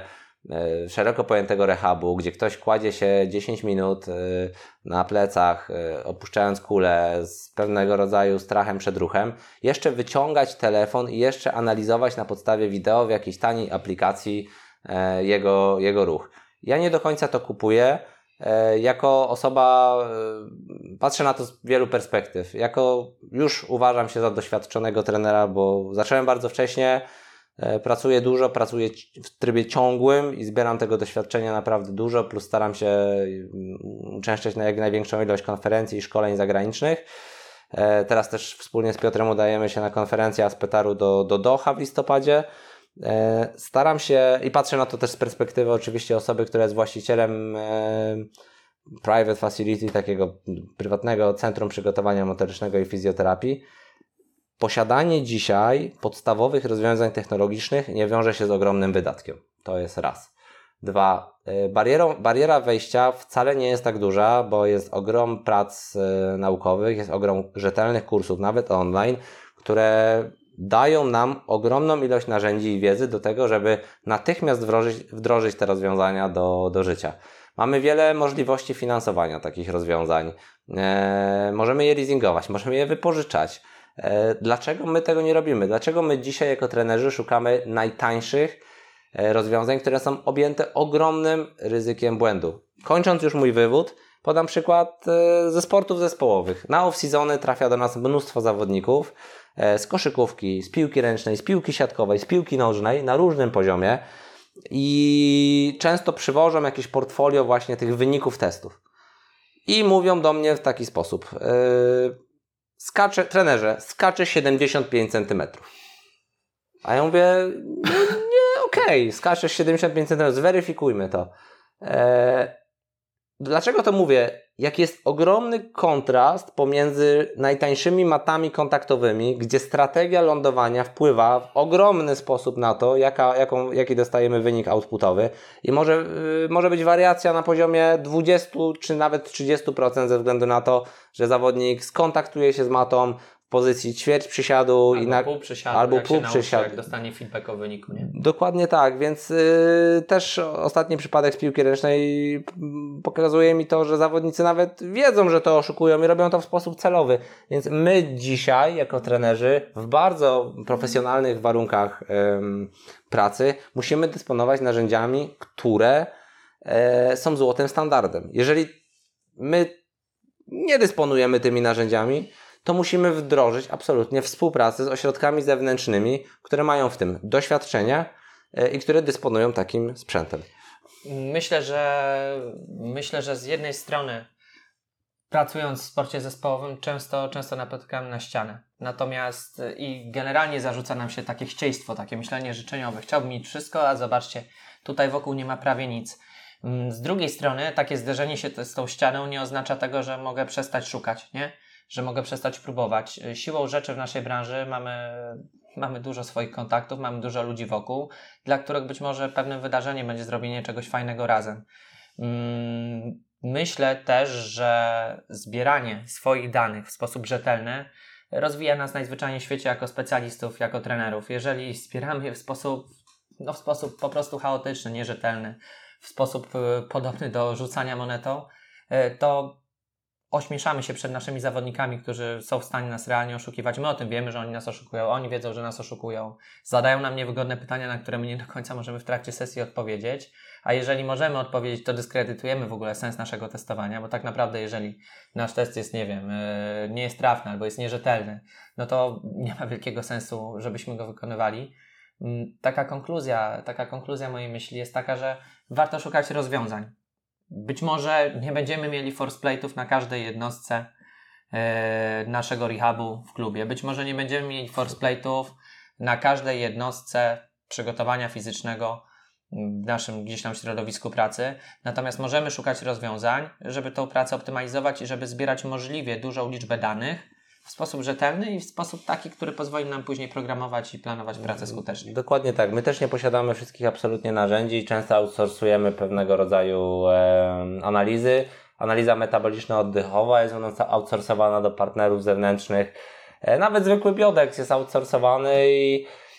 e, szeroko pojętego rehabu, gdzie ktoś kładzie się dziesięć minut e, na plecach, e, opuszczając kulę z pewnego rodzaju strachem przed ruchem, jeszcze wyciągać telefon i jeszcze analizować na podstawie wideo w jakiejś taniej aplikacji e, jego, jego ruch. Ja nie do końca to kupuję. Jako osoba patrzę na to z wielu perspektyw. Jako już uważam się za doświadczonego trenera, bo zacząłem bardzo wcześnie, pracuję dużo, pracuję w trybie ciągłym i zbieram tego doświadczenia naprawdę dużo, plus staram się uczęszczać na jak największą ilość konferencji i szkoleń zagranicznych. Teraz też wspólnie z Piotrem udajemy się na konferencję Aspetaru do, do Doha w listopadzie. Staram się i patrzę na to też z perspektywy oczywiście osoby, która jest właścicielem e, private facility, takiego prywatnego centrum przygotowania motorycznego i fizjoterapii. Posiadanie dzisiaj podstawowych rozwiązań technologicznych nie wiąże się z ogromnym wydatkiem. To jest raz. Dwa, e, barierą, bariera wejścia wcale nie jest tak duża, bo jest ogrom prac e, naukowych, jest ogrom rzetelnych kursów, nawet online, które dają nam ogromną ilość narzędzi i wiedzy do tego, żeby natychmiast wdrożyć, wdrożyć te rozwiązania do, do życia. Mamy wiele możliwości finansowania takich rozwiązań. E, możemy je leasingować, możemy je wypożyczać. E, dlaczego my tego nie robimy? Dlaczego my dzisiaj jako trenerzy szukamy najtańszych e, rozwiązań, które są objęte ogromnym ryzykiem błędu? Kończąc już mój wywód, podam przykład e, ze sportów zespołowych. Na off-seasony trafia do nas mnóstwo zawodników z koszykówki, z piłki ręcznej, z piłki siatkowej, z piłki nożnej na różnym poziomie i często przywożą jakieś portfolio właśnie tych wyników testów i mówią do mnie w taki sposób: yy, skacze, trenerze, skacze siedemdziesiąt pięć centymetrów. A ja mówię, no nie, okej, okay, skaczesz siedemdziesiąt pięć centymetrów, zweryfikujmy to. Yy, dlaczego to mówię? Jak jest ogromny kontrast pomiędzy najtańszymi matami kontaktowymi, gdzie strategia lądowania wpływa w ogromny sposób na to, jaka, jaką, jaki dostajemy wynik outputowy i może, yy, może być wariacja na poziomie dwadzieścia czy nawet trzydzieści procent ze względu na to, że zawodnik skontaktuje się z matą w pozycji ćwierć przysiadu albo i na, pół przysiadu, albo jak pół się przysiadu. nauczy, jak dostanie feedback o wyniku, nie? Dokładnie tak, więc yy, też ostatni przypadek z piłki ręcznej pokazuje mi to, że zawodnicy nawet wiedzą, że to oszukują i robią to w sposób celowy. Więc my dzisiaj jako trenerzy w bardzo profesjonalnych warunkach yy, pracy musimy dysponować narzędziami, które yy, są złotym standardem. Jeżeli my nie dysponujemy tymi narzędziami, to musimy wdrożyć absolutnie współpracę z ośrodkami zewnętrznymi, które mają w tym doświadczenie i które dysponują takim sprzętem. Myślę, że myślę, że z jednej strony pracując w sporcie zespołowym często, często napotykamy na ścianę. Natomiast i generalnie zarzuca nam się takie chcieństwo, takie myślenie życzeniowe. Chciałbym mieć wszystko, a zobaczcie, tutaj wokół nie ma prawie nic. Z drugiej strony takie zderzenie się z tą ścianą nie oznacza tego, że mogę przestać szukać, nie? Że mogę przestać próbować. Siłą rzeczy w naszej branży mamy, mamy dużo swoich kontaktów, mamy dużo ludzi wokół, dla których być może pewnym wydarzeniem będzie zrobienie czegoś fajnego razem. Myślę też, że zbieranie swoich danych w sposób rzetelny rozwija nas najzwyczajniej w świecie jako specjalistów, jako trenerów. Jeżeli zbieramy je w sposób, no w sposób po prostu chaotyczny, nierzetelny, w sposób podobny do rzucania monetą, to ośmieszamy się przed naszymi zawodnikami, którzy są w stanie nas realnie oszukiwać. My o tym wiemy, że oni nas oszukują, oni wiedzą, że nas oszukują. Zadają nam niewygodne pytania, na które my nie do końca możemy w trakcie sesji odpowiedzieć, a jeżeli możemy odpowiedzieć, to dyskredytujemy w ogóle sens naszego testowania, bo tak naprawdę jeżeli nasz test jest, nie wiem, nie jest trafny albo jest nierzetelny, no to nie ma wielkiego sensu, żebyśmy go wykonywali. Taka konkluzja, taka konkluzja mojej myśli jest taka, że warto szukać rozwiązań. Być może nie będziemy mieli force plate'ów na każdej jednostce e, naszego rehabu w klubie. Być może nie będziemy mieli force plate'ów na każdej jednostce przygotowania fizycznego w naszym gdzieś tam środowisku pracy. Natomiast możemy szukać rozwiązań, żeby tą pracę optymalizować i żeby zbierać możliwie dużą liczbę danych w sposób rzetelny i w sposób taki, który pozwoli nam później programować i planować pracę skutecznie. Dokładnie tak. My też nie posiadamy wszystkich absolutnie narzędzi i często outsourcujemy pewnego rodzaju e, analizy. Analiza metaboliczno-oddechowa jest ona outsourcowana do partnerów zewnętrznych. E, nawet zwykły biodeks jest outsourcowany i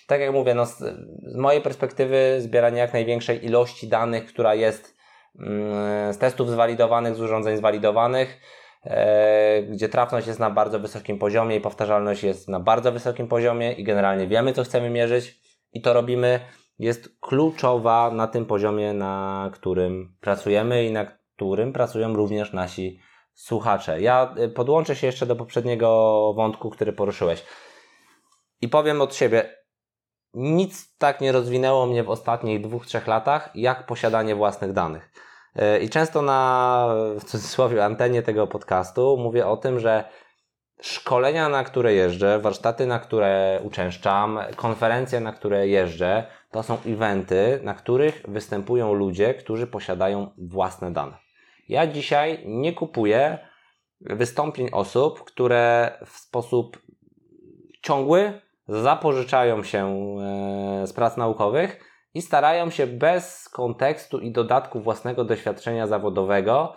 tak jak mówię, no z, z mojej perspektywy zbieranie jak największej ilości danych, która jest mm, z testów zwalidowanych, z urządzeń zwalidowanych, e, gdzie trafność jest na bardzo wysokim poziomie i powtarzalność jest na bardzo wysokim poziomie i generalnie wiemy, co chcemy mierzyć i to robimy, jest kluczowa na tym poziomie, na którym pracujemy i na którym pracują również nasi słuchacze. Ja podłączę się jeszcze do poprzedniego wątku, który poruszyłeś i powiem od siebie, nic tak nie rozwinęło mnie w ostatnich dwóch, trzech latach, jak posiadanie własnych danych. I często na, w cudzysłowie, antenie tego podcastu mówię o tym, że szkolenia, na które jeżdżę, warsztaty, na które uczęszczam, konferencje, na które jeżdżę, to są eventy, na których występują ludzie, którzy posiadają własne dane. Ja dzisiaj nie kupuję wystąpień osób, które w sposób ciągły zapożyczają się z prac naukowych i starają się bez kontekstu i dodatku własnego doświadczenia zawodowego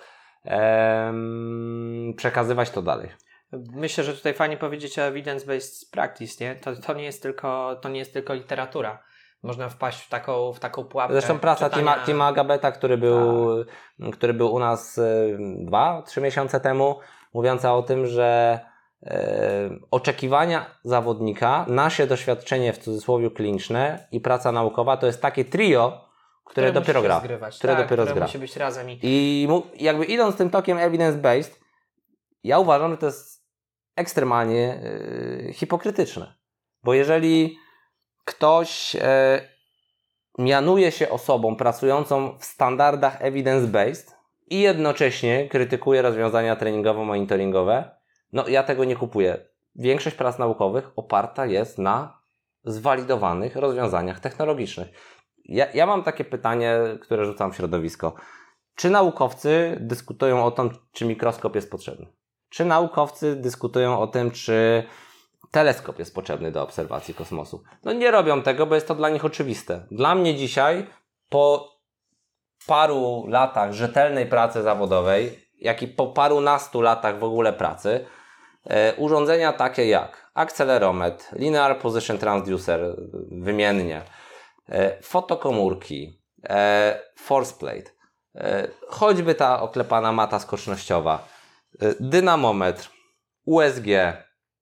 em, przekazywać to dalej. Myślę, że tutaj fajnie powiedzieć o evidence-based practice, nie? To, to nie jest tylko, to nie jest tylko literatura. Można wpaść w taką, w taką pułapkę. Zresztą praca czytania... Tima, Tima Gabeta, który był, tak. który był u nas dwa, trzy miesiące temu, mówiąca o tym, że e, oczekiwania zawodnika, nasze doświadczenie w cudzysłowie kliniczne i praca naukowa to jest takie trio, które, które dopiero gra. Zgrywać. Które tak, dopiero które zgra. musi być razem. I, I mu, jakby idąc tym tokiem evidence-based, ja uważam, że to jest ekstremalnie e, hipokrytyczne. Bo jeżeli ktoś e, mianuje się osobą pracującą w standardach evidence-based i jednocześnie krytykuje rozwiązania treningowo-monitoringowe, no ja tego nie kupuję. Większość prac naukowych oparta jest na zwalidowanych rozwiązaniach technologicznych. Ja, ja mam takie pytanie, które rzucam w środowisko. Czy naukowcy dyskutują o tym, czy mikroskop jest potrzebny? Czy naukowcy dyskutują o tym, czy teleskop jest potrzebny do obserwacji kosmosu? No nie robią tego, bo jest to dla nich oczywiste. Dla mnie dzisiaj, po paru latach rzetelnej pracy zawodowej, jak i po parunastu latach w ogóle pracy, e, urządzenia takie jak akcelerometr, linear position transducer, wymiennie, e, fotokomórki, e, force plate, e, choćby ta oklepana mata skocznościowa, e, dynamometr, U S G,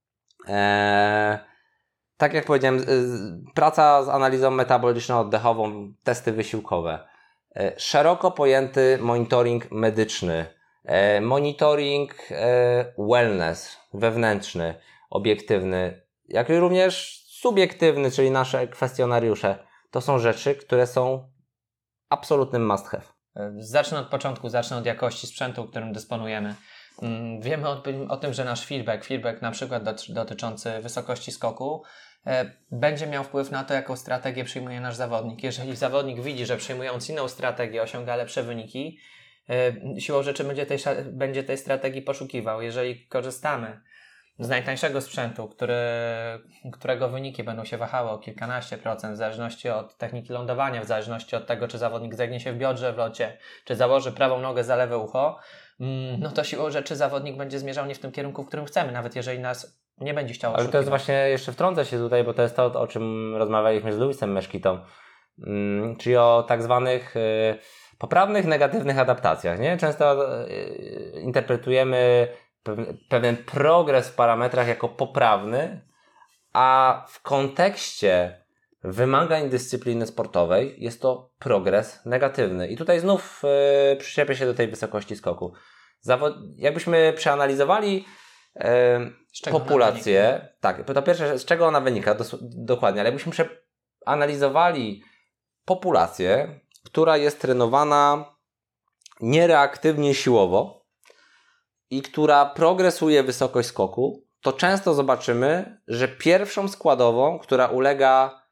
Eee, tak jak powiedziałem, y, praca z analizą metaboliczno-oddechową, testy wysiłkowe, e, szeroko pojęty monitoring medyczny, e, monitoring e, wellness wewnętrzny, obiektywny, jak i również subiektywny, czyli nasze kwestionariusze. To są rzeczy, które są absolutnym must have. Zacznę od początku, zacznę od jakości sprzętu, którym dysponujemy. Wiemy o, o tym, że nasz feedback, feedback na przykład dotyczący wysokości skoku, e, będzie miał wpływ na to, jaką strategię przyjmuje nasz zawodnik. Jeżeli zawodnik widzi, że przyjmując inną strategię osiąga lepsze wyniki, e, siłą rzeczy będzie tej, będzie tej strategii poszukiwał. Jeżeli korzystamy z najtańszego sprzętu, który, którego wyniki będą się wahały o kilkanaście procent w zależności od techniki lądowania, w zależności od tego, czy zawodnik zegnie się w biodrze w locie, czy założy prawą nogę za lewe ucho, no to siłą rzeczy zawodnik będzie zmierzał nie w tym kierunku, w którym chcemy, nawet jeżeli nas nie będzie chciał oszukiwać. Ale to jest właśnie, jeszcze wtrącę się tutaj, bo to jest to, o czym rozmawialiśmy z Louisem Meszkitą, hmm, czyli o tak zwanych y, poprawnych, negatywnych adaptacjach. Nie? Często y, interpretujemy pewien, pewien progres w parametrach jako poprawny, a w kontekście wymagań dyscypliny sportowej jest to progres negatywny. I tutaj znów yy, przyczepię się do tej wysokości skoku. Zawod... Jakbyśmy przeanalizowali yy, populację, tak, to pierwsze, z czego ona wynika, dos- dokładnie, ale jakbyśmy przeanalizowali populację, która jest trenowana niereaktywnie siłowo i która progresuje wysokość skoku, to często zobaczymy, że pierwszą składową, która ulega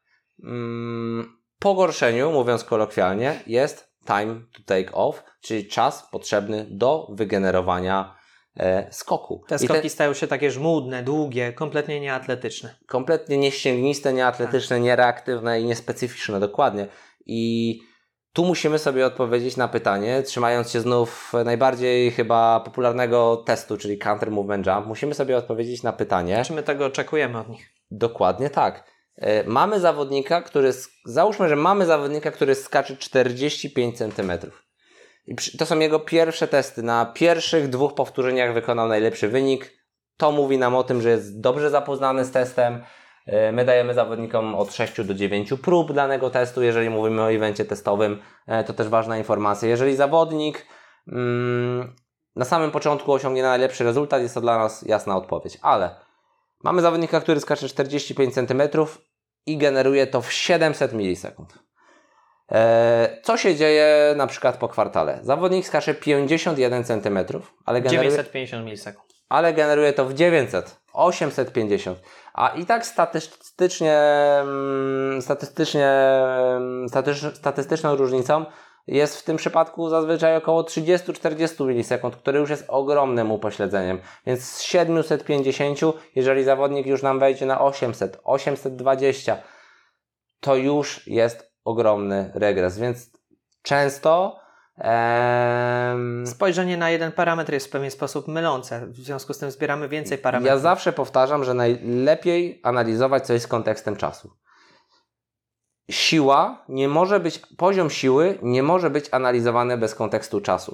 pogorszeniu, mówiąc kolokwialnie, jest time to take off, czyli czas potrzebny do wygenerowania e, skoku. Te skoki te, stają się takie żmudne, długie, kompletnie nieatletyczne. Kompletnie nieścięgniste, nieatletyczne, tak. Niereaktywne i niespecyficzne, dokładnie. I tu musimy sobie odpowiedzieć na pytanie, trzymając się znów najbardziej chyba popularnego testu, czyli counter movement jump, musimy sobie odpowiedzieć na pytanie, czy my tego oczekujemy od nich. Dokładnie tak. Mamy zawodnika, który, załóżmy, że mamy zawodnika, który skacze czterdzieści pięć centymetrów. I to są jego pierwsze testy. Na pierwszych dwóch powtórzeniach wykonał najlepszy wynik. To mówi nam o tym, że jest dobrze zapoznany z testem. My dajemy zawodnikom od sześciu do dziewięciu prób danego testu, jeżeli mówimy o evencie testowym. To też ważna informacja. Jeżeli zawodnik mm, na samym początku osiągnie najlepszy rezultat, jest to dla nas jasna odpowiedź. Ale mamy zawodnika, który skacze czterdzieści pięć centymetrów i generuje to w siedemset milisekund. Co się dzieje na przykład po kwartale? Zawodnik skacze pięćdziesiąt jeden centymetrów, ale generuje, dziewięćset pięćdziesiąt milisekund. ale generuje to w dziewięćset, osiemset pięćdziesiąt. A i tak statystycznie, statystycznie, statystycz, statystyczną różnicą jest w tym przypadku zazwyczaj około trzydzieści do czterdziestu milisekund, które już jest ogromnym upośledzeniem. Więc z siedmiuset pięćdziesięciu, jeżeli zawodnik już nam wejdzie na osiemset, osiemset dwadzieścia, to już jest ogromny regres. Więc często em... spojrzenie na jeden parametr jest w pewien sposób mylące. W związku z tym zbieramy więcej parametrów. Ja zawsze powtarzam, że najlepiej analizować coś z kontekstem czasu. Siła nie może być, poziom siły nie może być analizowany bez kontekstu czasu.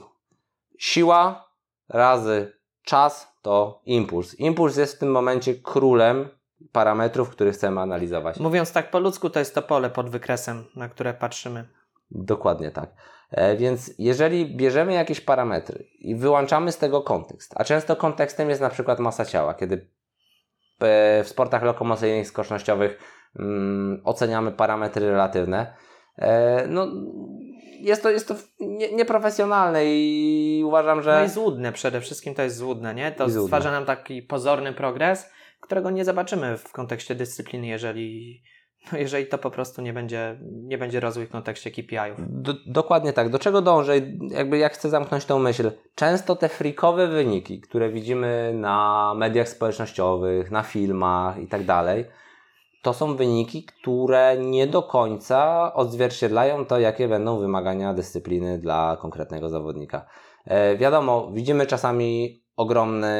Siła razy czas to impuls. Impuls jest w tym momencie królem parametrów, które chcemy analizować. Mówiąc tak po ludzku, to jest to pole pod wykresem, na które patrzymy. Dokładnie tak. E, więc jeżeli bierzemy jakieś parametry i wyłączamy z tego kontekst, a często kontekstem jest na przykład masa ciała, kiedy e, w sportach lokomocyjnych, skocznościowych mm, oceniamy parametry relatywne, e, no jest to, jest to nie, nieprofesjonalne i uważam, że... No i złudne przede wszystkim, to jest złudne, nie? To złudne. Stwarza nam taki pozorny progres, którego nie zobaczymy w kontekście dyscypliny, jeżeli, no jeżeli to po prostu nie będzie, nie będzie rozwój w kontekście K P I-ów. Do, dokładnie tak. Do czego dążę? Jakby jak chcę zamknąć tą myśl. Często te freakowe wyniki, które widzimy na mediach społecznościowych, na filmach i tak dalej, to są wyniki, które nie do końca odzwierciedlają to, jakie będą wymagania dyscypliny dla konkretnego zawodnika. E, wiadomo, widzimy czasami ogromny,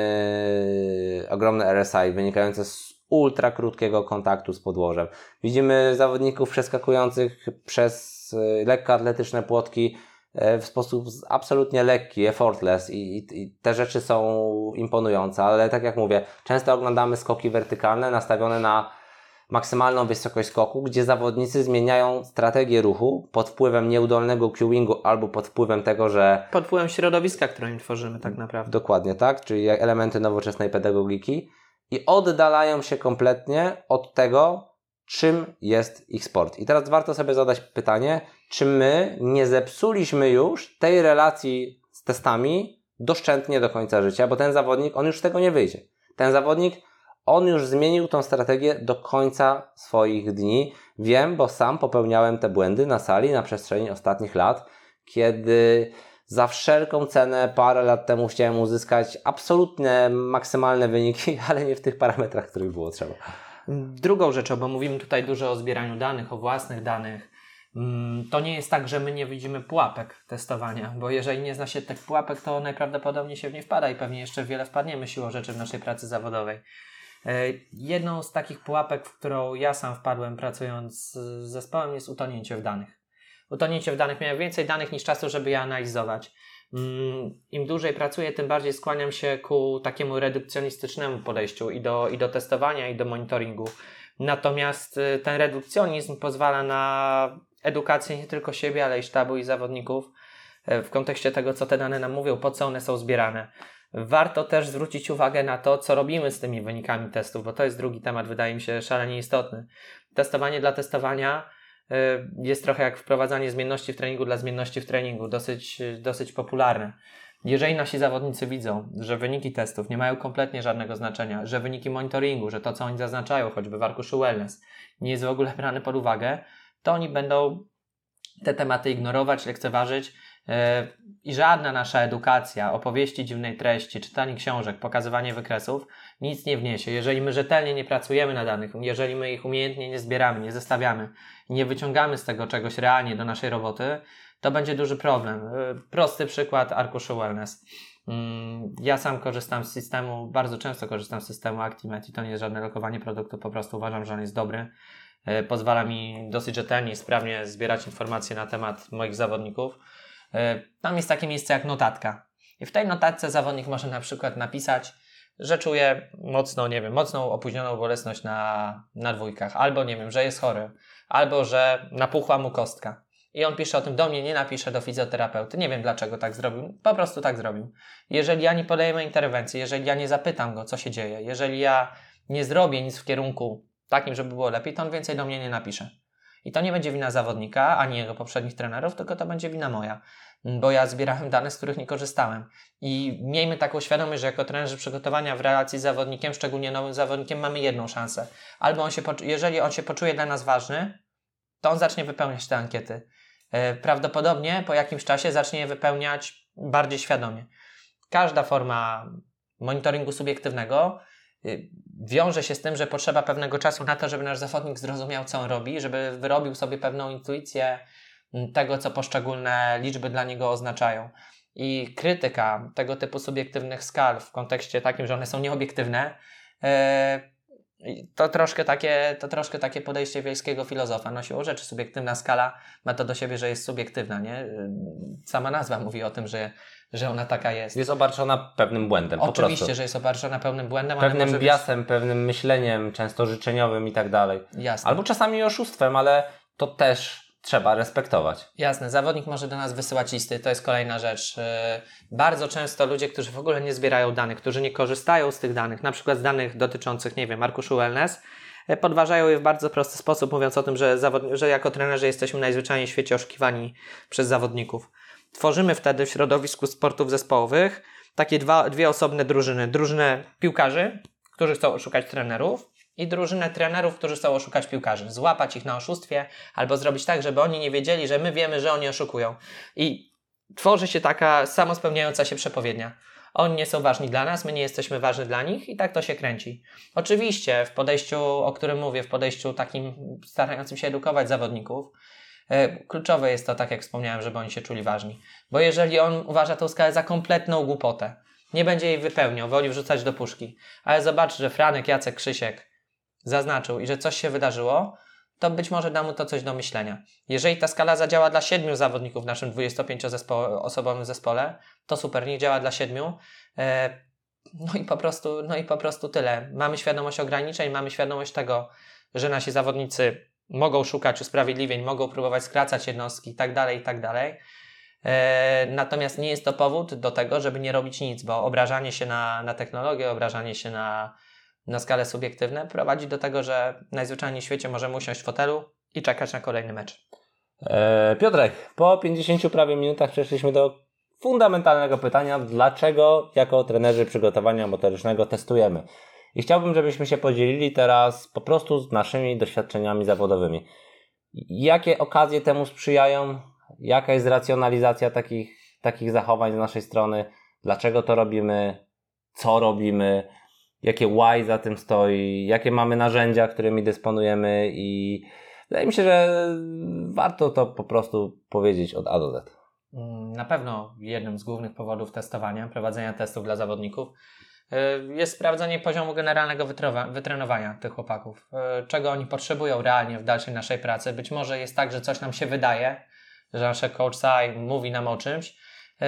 ogromny R S I wynikający z ultra krótkiego kontaktu z podłożem. Widzimy zawodników przeskakujących przez lekkoatletyczne płotki w sposób absolutnie lekki, effortless i, i, i te rzeczy są imponujące, ale tak jak mówię, często oglądamy skoki wertykalne nastawione na maksymalną wysokość skoku, gdzie zawodnicy zmieniają strategię ruchu pod wpływem nieudolnego cueingu albo pod wpływem tego, że... Pod wpływem środowiska, które im tworzymy tak naprawdę. Dokładnie tak, czyli elementy nowoczesnej pedagogiki i oddalają się kompletnie od tego, czym jest ich sport. I teraz warto sobie zadać pytanie, czy my nie zepsuliśmy już tej relacji z testami doszczętnie do końca życia, bo ten zawodnik, on już z tego nie wyjdzie. Ten zawodnik On już zmienił tą strategię do końca swoich dni. Wiem, bo sam popełniałem te błędy na sali na przestrzeni ostatnich lat, kiedy za wszelką cenę parę lat temu chciałem uzyskać absolutnie maksymalne wyniki, ale nie w tych parametrach, których było trzeba. Drugą rzeczą, bo mówimy tutaj dużo o zbieraniu danych, o własnych danych, to nie jest tak, że my nie widzimy pułapek testowania, bo jeżeli nie zna się tych pułapek, to najprawdopodobniej się w nie wpada i pewnie jeszcze wiele wpadniemy siłą rzeczy w naszej pracy zawodowej. Jedną z takich pułapek, w którą ja sam wpadłem pracując z zespołem, jest utonięcie w danych. Utonięcie w danych. Miałem więcej danych niż czasu, żeby je analizować. Im dłużej pracuję, tym bardziej skłaniam się ku takiemu redukcjonistycznemu podejściu i do, i do testowania, i do monitoringu. Natomiast ten redukcjonizm pozwala na edukację nie tylko siebie, ale i sztabu i zawodników w kontekście tego, co te dane nam mówią, po co one są zbierane. Warto też zwrócić uwagę na to, co robimy z tymi wynikami testów, bo to jest drugi temat, wydaje mi się szalenie istotny. Testowanie dla testowania jest trochę jak wprowadzanie zmienności w treningu dla zmienności w treningu, dosyć, dosyć popularne. Jeżeli nasi zawodnicy widzą, że wyniki testów nie mają kompletnie żadnego znaczenia, że wyniki monitoringu, że to, co oni zaznaczają, choćby w arkuszu wellness, nie jest w ogóle brane pod uwagę, to oni będą te tematy ignorować, lekceważyć yy, i żadna nasza edukacja, opowieści dziwnej treści, czytanie książek, pokazywanie wykresów nic nie wniesie. Jeżeli my rzetelnie nie pracujemy na danych, jeżeli my ich umiejętnie nie zbieramy, nie zestawiamy i nie wyciągamy z tego czegoś realnie do naszej roboty, to będzie duży problem. Yy, prosty przykład arkuszu wellness. Yy, ja sam korzystam z systemu, bardzo często korzystam z systemu Actimate i to nie jest żadne lokowanie produktu, po prostu uważam, że on jest dobry. pozwala mi dosyć rzetelnie i sprawnie zbierać informacje na temat moich zawodników. Tam jest takie miejsce jak notatka. I w tej notatce zawodnik może na przykład napisać, że czuje mocno, nie wiem, mocną opóźnioną bolesność na, na dwójkach, albo nie wiem, że jest chory, albo że napuchła mu kostka. I on pisze o tym do mnie, nie napisze do fizjoterapeuty. Nie wiem dlaczego tak zrobił, po prostu tak zrobił. Jeżeli ja nie podejmę interwencji, jeżeli ja nie zapytam go, co się dzieje, jeżeli ja nie zrobię nic w kierunku takim, żeby było lepiej, to on więcej do mnie nie napisze. I to nie będzie wina zawodnika, ani jego poprzednich trenerów, tylko to będzie wina moja. Bo ja zbierałem dane, z których nie korzystałem. I miejmy taką świadomość, że jako trenerzy przygotowania w relacji z zawodnikiem, szczególnie nowym zawodnikiem, mamy jedną szansę. Albo on się, jeżeli on się poczuje dla nas ważny, to on zacznie wypełniać te ankiety. Prawdopodobnie po jakimś czasie zacznie je wypełniać bardziej świadomie. Każda forma monitoringu subiektywnego wiąże się z tym, że potrzeba pewnego czasu na to, żeby nasz zawodnik zrozumiał, co on robi, żeby wyrobił sobie pewną intuicję tego, co poszczególne liczby dla niego oznaczają. I krytyka tego typu subiektywnych skal w kontekście takim, że one są nieobiektywne, to troszkę takie, to troszkę takie podejście wiejskiego filozofa. No siłą rzeczy subiektywna skala ma to do siebie, że jest subiektywna, nie? Sama nazwa mówi o tym, że, że ona taka jest. Jest obarczona pewnym błędem, po Oczywiście, prostu. że jest obarczona pełnym błędem. Pewnym ale może biasem, być... pewnym myśleniem, często życzeniowym i tak dalej. Jasne. Albo czasami oszustwem, ale to też trzeba respektować. Jasne, zawodnik może do nas wysyłać listy, to jest kolejna rzecz. Bardzo często ludzie, którzy w ogóle nie zbierają danych, którzy nie korzystają z tych danych, na przykład z danych dotyczących, nie wiem, arkuszu wellness, podważają je w bardzo prosty sposób, mówiąc o tym, że, zawod- że jako trenerzy jesteśmy najzwyczajniej w świecie oszukiwani przez zawodników. Tworzymy wtedy w środowisku sportów zespołowych takie dwa, dwie osobne drużyny. Drużynę piłkarzy, którzy chcą oszukać trenerów, i drużynę trenerów, którzy chcą oszukać piłkarzy. Złapać ich na oszustwie albo zrobić tak, żeby oni nie wiedzieli, że my wiemy, że oni oszukują. I tworzy się taka samospełniająca się przepowiednia. Oni nie są ważni dla nas, my nie jesteśmy ważni dla nich i tak to się kręci. Oczywiście w podejściu, o którym mówię, w podejściu takim starającym się edukować zawodników, yy, kluczowe jest to, tak jak wspomniałem, żeby oni się czuli ważni. Bo jeżeli on uważa tę skalę za kompletną głupotę, nie będzie jej wypełniał, woli wrzucać do puszki, ale zobaczy, że Franek, Jacek, Krzysiek zaznaczył i że coś się wydarzyło, to być może da mu to coś do myślenia. Jeżeli ta skala zadziała dla siedmiu zawodników w naszym dwudziestopięcioosobowym zespole, to super, niech działa dla siedmiu. No i po prostu, no i po prostu tyle. Mamy świadomość ograniczeń, mamy świadomość tego, że nasi zawodnicy mogą szukać usprawiedliwień, mogą próbować skracać jednostki i tak dalej, i tak dalej. Natomiast nie jest to powód do tego, żeby nie robić nic, bo obrażanie się na, na technologię, obrażanie się na na skalę subiektywne prowadzi do tego, że najzwyczajniej w świecie możemy usiąść w fotelu i czekać na kolejny mecz. Eee, Piotrek, po pięćdziesięciu prawie minutach przeszliśmy do fundamentalnego pytania, dlaczego jako trenerzy przygotowania motorycznego testujemy. I chciałbym, żebyśmy się podzielili teraz po prostu z naszymi doświadczeniami zawodowymi. Jakie okazje temu sprzyjają? Jaka jest racjonalizacja takich, takich zachowań z naszej strony? Dlaczego to robimy? Co robimy? Jakie why za tym stoi, jakie mamy narzędzia, którymi dysponujemy i wydaje mi się, że warto to po prostu powiedzieć od A do Z. Na pewno jednym z głównych powodów testowania, prowadzenia testów dla zawodników jest sprawdzenie poziomu generalnego wytrenowania tych chłopaków. Czego oni potrzebują realnie w dalszej naszej pracy. Być może jest tak, że coś nam się wydaje, że nasze coach side mówi nam o czymś,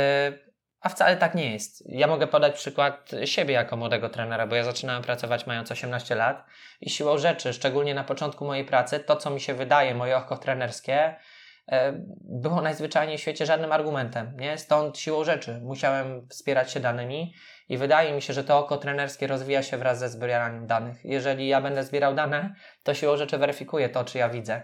a wcale tak nie jest. Ja mogę podać przykład siebie jako młodego trenera, bo ja zaczynałem pracować mając osiemnaście lat i siłą rzeczy, szczególnie na początku mojej pracy, to co mi się wydaje, moje oko trenerskie, było najzwyczajniej w świecie żadnym argumentem, nie? Stąd siłą rzeczy musiałem wspierać się danymi i wydaje mi się, że to oko trenerskie rozwija się wraz ze zbieraniem danych. Jeżeli ja będę zbierał dane, to siłą rzeczy weryfikuję to, czy ja widzę.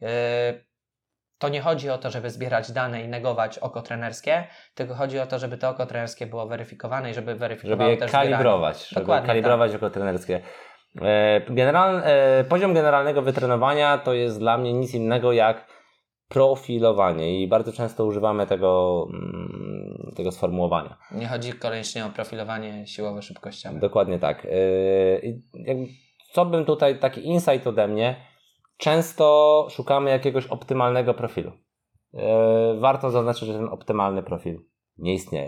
To nie chodzi o to, żeby zbierać dane i negować oko trenerskie, tylko chodzi o to, żeby to oko trenerskie było weryfikowane i żeby weryfikowało żeby je też kalibrować, zbieranie. żeby Dokładnie, kalibrować tak. oko trenerskie. General, poziom generalnego wytrenowania to jest dla mnie nic innego jak profilowanie i bardzo często używamy tego, tego sformułowania. Nie chodzi koniecznie o profilowanie siłowe, szybkościowe. Dokładnie tak. Co bym tutaj, taki insight ode mnie, często szukamy jakiegoś optymalnego profilu. Warto zaznaczyć, że ten optymalny profil nie istnieje.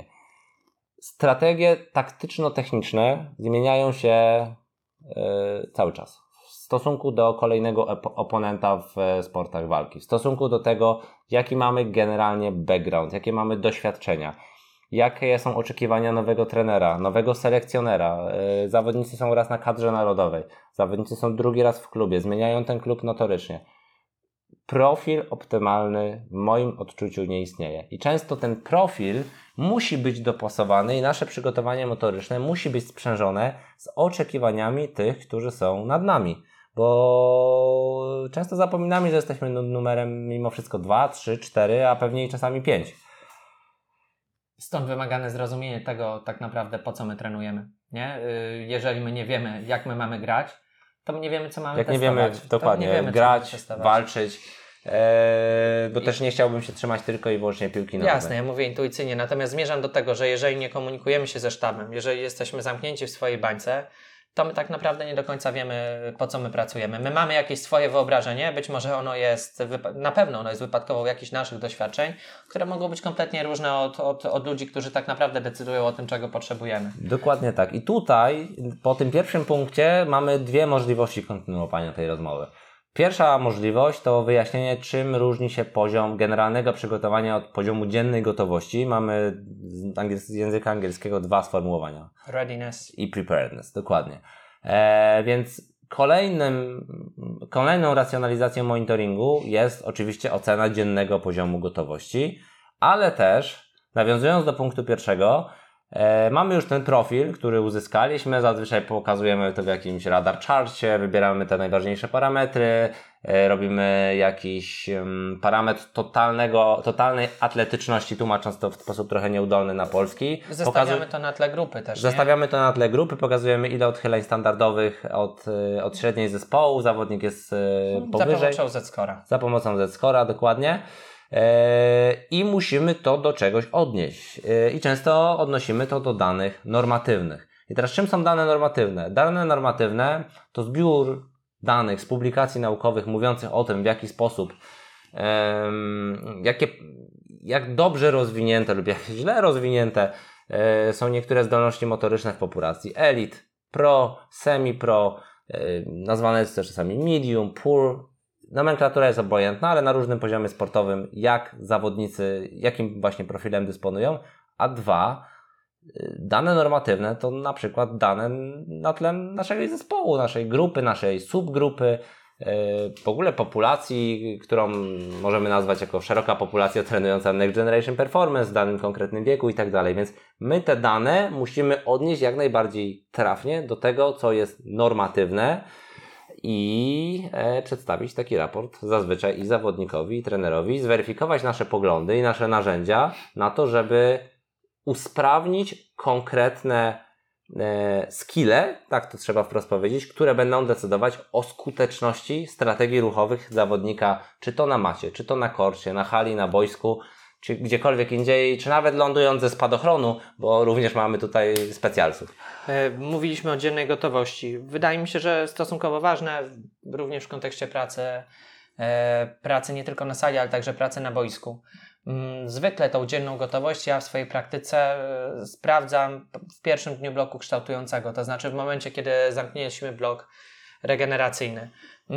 Strategie taktyczno-techniczne zmieniają się cały czas. stosunku do kolejnego op- oponenta w sportach walki, w stosunku do tego, jaki mamy generalnie background, jakie mamy doświadczenia, jakie są oczekiwania nowego trenera, nowego selekcjonera. Yy, zawodnicy są raz na kadrze narodowej, zawodnicy są drugi raz w klubie, zmieniają ten klub notorycznie. Profil optymalny w moim odczuciu nie istnieje. I często ten profil musi być dopasowany i nasze przygotowanie motoryczne musi być sprzężone z oczekiwaniami tych, którzy są nad nami. Bo często zapominamy, że jesteśmy numerem mimo wszystko dwa, trzy, cztery, a pewnie i czasami pięć. Stąd wymagane zrozumienie tego tak naprawdę, po co my trenujemy. Nie? Jeżeli my nie wiemy, jak my mamy grać, to my nie wiemy, co mamy jak testować. Jak nie wiemy dokładnie nie wiemy, grać, walczyć, e, bo I... też nie chciałbym się trzymać tylko i wyłącznie piłki nożnej. Jasne, ja mówię intuicyjnie, natomiast zmierzam do tego, że jeżeli nie komunikujemy się ze sztabem, jeżeli jesteśmy zamknięci w swojej bańce, to my tak naprawdę nie do końca wiemy, po co my pracujemy. My mamy jakieś swoje wyobrażenie, być może ono jest, na pewno ono jest wypadkowo jakichś naszych doświadczeń, które mogą być kompletnie różne od, od, od ludzi, którzy tak naprawdę decydują o tym, czego potrzebujemy. Dokładnie tak. I tutaj, po tym pierwszym punkcie, mamy dwie możliwości kontynuowania tej rozmowy. Pierwsza możliwość to wyjaśnienie, czym różni się poziom generalnego przygotowania od poziomu dziennej gotowości. Mamy z, angiels- z języka angielskiego dwa sformułowania. Readiness i preparedness, dokładnie. E, więc kolejnym, kolejną racjonalizacją monitoringu jest oczywiście ocena dziennego poziomu gotowości, ale też, nawiązując do punktu pierwszego, E, mamy już ten profil, który uzyskaliśmy, zazwyczaj pokazujemy to w jakimś radar charcie, wybieramy te najważniejsze parametry, e, robimy jakiś um, parametr totalnego, totalnej atletyczności, tłumacząc to w sposób trochę nieudolny na polski. Zestawiamy Pokazu- to na tle grupy też, Zestawiamy nie? to na tle grupy, pokazujemy ile odchyleń standardowych od, od średniej zespołu, zawodnik jest e, powyżej. Za pomocą Z-Scora. Za pomocą Z-Scora, dokładnie. I musimy to do czegoś odnieść. I często odnosimy to do danych normatywnych. I teraz czym są dane normatywne? Dane normatywne to zbiór danych z publikacji naukowych mówiących o tym, w jaki sposób, um, jakie, jak dobrze rozwinięte lub jak źle rozwinięte um, są niektóre zdolności motoryczne w populacji elite, pro, semi-pro, um, nazwane jest też czasami medium, poor. Nomenklatura jest obojętna, ale na różnym poziomie sportowym, jak zawodnicy, jakim właśnie profilem dysponują, a dwa, dane normatywne to na przykład dane na tle naszego zespołu, naszej grupy, naszej subgrupy, w ogóle populacji, którą możemy nazwać jako szeroka populacja trenująca Next Generation Performance w danym konkretnym wieku i tak dalej. Więc my te dane musimy odnieść jak najbardziej trafnie do tego, co jest normatywne, i e, przedstawić taki raport zazwyczaj i zawodnikowi, i trenerowi, zweryfikować nasze poglądy i nasze narzędzia na to, żeby usprawnić konkretne e, skille, tak to trzeba wprost powiedzieć, które będą decydować o skuteczności strategii ruchowych zawodnika, czy to na macie, czy to na korcie, na hali, na boisku, czy gdziekolwiek indziej, czy nawet lądując ze spadochronu, bo również mamy tutaj specjalców. Mówiliśmy o dziennej gotowości. Wydaje mi się, że stosunkowo ważne, również w kontekście pracy, pracy nie tylko na sali, ale także pracy na boisku. Zwykle tą dzienną gotowość ja w swojej praktyce sprawdzam w pierwszym dniu bloku kształtującego, to znaczy w momencie, kiedy zamknięliśmy blok regeneracyjny.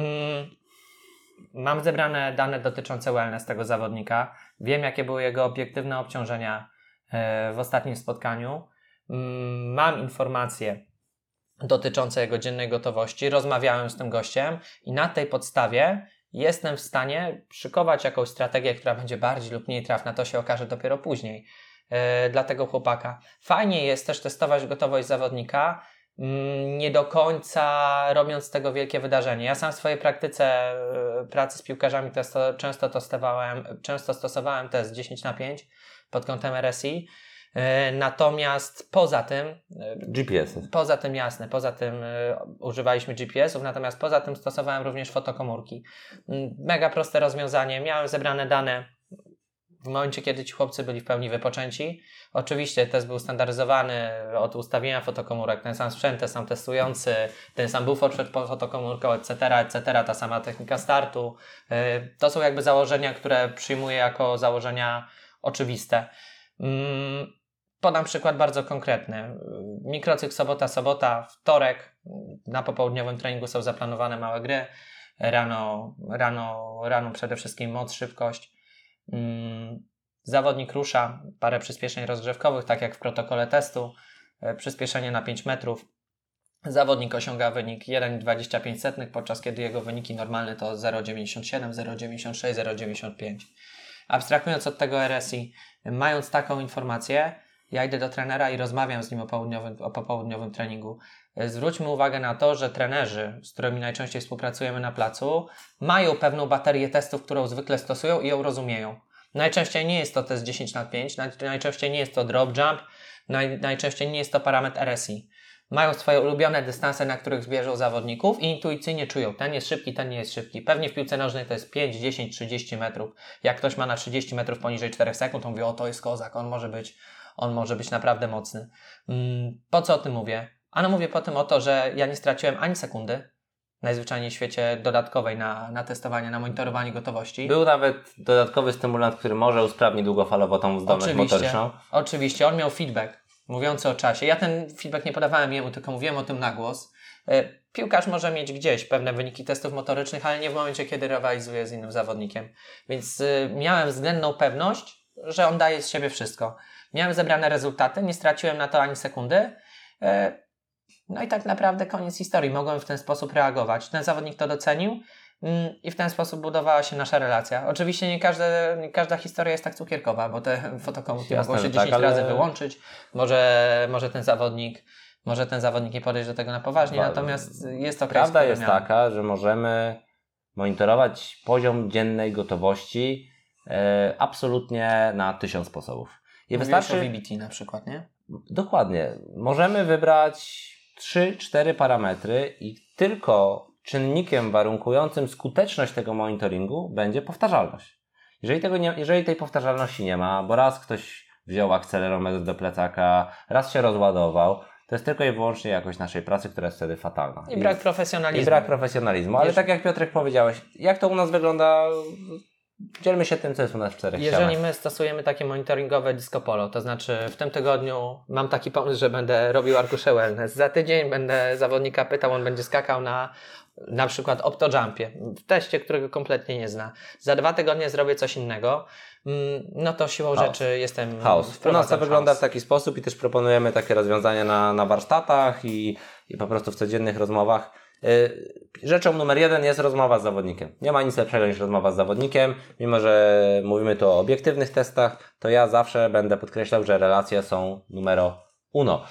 Mam zebrane dane dotyczące wellness tego zawodnika. Wiem, jakie były jego obiektywne obciążenia w ostatnim spotkaniu. Mam informacje dotyczące jego dziennej gotowości. Rozmawiałem z tym gościem i na tej podstawie jestem w stanie szykować jakąś strategię, która będzie bardziej lub mniej trafna. To się okaże dopiero później dla tego chłopaka. Fajnie jest też testować gotowość zawodnika, nie do końca robiąc z tego wielkie wydarzenie. Ja sam w swojej praktyce pracy z piłkarzami testo, często testowałem, często stosowałem test dziesięć na pięć pod kątem R S I. Natomiast poza tym G P S-y. Poza tym jasne, poza tym używaliśmy G P S-ów, natomiast poza tym stosowałem również fotokomórki. Mega proste rozwiązanie. Miałem zebrane dane w momencie, kiedy ci chłopcy byli w pełni wypoczęci. Oczywiście test był standaryzowany od ustawienia fotokomórek, ten sam sprzęt, ten sam testujący, ten sam bufor przed fotokomórką, et cetera, et cetera, ta sama technika startu. To są jakby założenia, które przyjmuję jako założenia oczywiste. Podam przykład bardzo konkretny. Mikrocykl sobota, sobota, wtorek. Na popołudniowym treningu są zaplanowane małe gry. Rano, rano, rano przede wszystkim moc, szybkość. Zawodnik rusza, parę przyspieszeń rozgrzewkowych, tak jak w protokole testu. Przyspieszenie na pięć metrów. Zawodnik osiąga wynik jeden przecinek dwadzieścia pięć, podczas kiedy jego wyniki normalne to zero przecinek dziewięćdziesiąt siedem, zero przecinek dziewięćdziesiąt sześć, zero przecinek dziewięćdziesiąt pięć. Abstrahując od tego R S I, mając taką informację, ja idę do trenera i rozmawiam z nim o, południowym, o popołudniowym treningu. Zwróćmy uwagę na to, że trenerzy, z którymi najczęściej współpracujemy na placu, mają pewną baterię testów, którą zwykle stosują i ją rozumieją. Najczęściej nie jest to test dziesięć na pięć, najczęściej nie jest to drop jump, naj, najczęściej nie jest to parametr R S I. Mają swoje ulubione dystanse, na których zbierzą zawodników i intuicyjnie czują, ten jest szybki, ten nie jest szybki. Pewnie w piłce nożnej to jest pięć, dziesięć, trzydzieści metrów. Jak ktoś ma na trzydzieści metrów poniżej czterech sekund, to mówi, o to jest kozak, on może być, on może być naprawdę mocny. Po co o tym mówię? Ano mówię po tym o to, że ja nie straciłem ani sekundy, najzwyczajniej w świecie dodatkowej na, na testowanie, na monitorowanie gotowości. Był nawet dodatkowy stymulant, który może usprawnić długofalowo tą zdolność oczywiście, motoryczną. Oczywiście, on miał feedback mówiący o czasie. Ja ten feedback nie podawałem jemu, tylko mówiłem o tym na głos. Piłkarz może mieć gdzieś pewne wyniki testów motorycznych, ale nie w momencie, kiedy rywalizuje z innym zawodnikiem. Więc miałem względną pewność, że on daje z siebie wszystko. Miałem zebrane rezultaty, nie straciłem na to ani sekundy. No i tak naprawdę koniec historii. Mogłem w ten sposób reagować. Ten zawodnik to docenił i w ten sposób budowała się nasza relacja. Oczywiście nie, każde, nie każda historia jest tak cukierkowa, bo te fotokomórki mogą się dziesięć tak, razy ale... wyłączyć. Może, może ten zawodnik może ten zawodnik nie podejść do tego na poważnie, ba... natomiast jest to Prawda jest miałem. taka, że możemy monitorować poziom dziennej gotowości e, absolutnie na tysiąc sposobów. I wystarczy o V B T na przykład, nie? Dokładnie. Możemy wybrać trzy cztery parametry i tylko czynnikiem warunkującym skuteczność tego monitoringu będzie powtarzalność. Jeżeli, tego nie, jeżeli tej powtarzalności nie ma, bo raz ktoś wziął akcelerometr do plecaka, raz się rozładował, to jest tylko i wyłącznie jakość naszej pracy, która jest wtedy fatalna. I brak profesjonalizmu. I brak profesjonalizmu. Ale Wiesz, tak jak Piotrek powiedziałeś, jak to u nas wygląda... Dzielmy się tym, co jest u nas w czterech Jeżeli ścianach. my stosujemy takie monitoringowe disco polo, to znaczy w tym tygodniu mam taki pomysł, że będę robił arkusze wellness. Za tydzień będę zawodnika pytał, on będzie skakał na na przykład optojumpie, w teście, którego kompletnie nie zna. Za dwa tygodnie zrobię coś innego, no to siłą chaos. rzeczy jestem... Chaos. U nas to wygląda w taki sposób i też proponujemy takie rozwiązania na, na warsztatach i, i po prostu w codziennych rozmowach. Rzeczą numer jeden jest rozmowa z zawodnikiem. Nie ma nic lepszego niż rozmowa z zawodnikiem. Mimo że mówimy tu o obiektywnych testach, to ja zawsze będę podkreślał, że relacje są numero uno.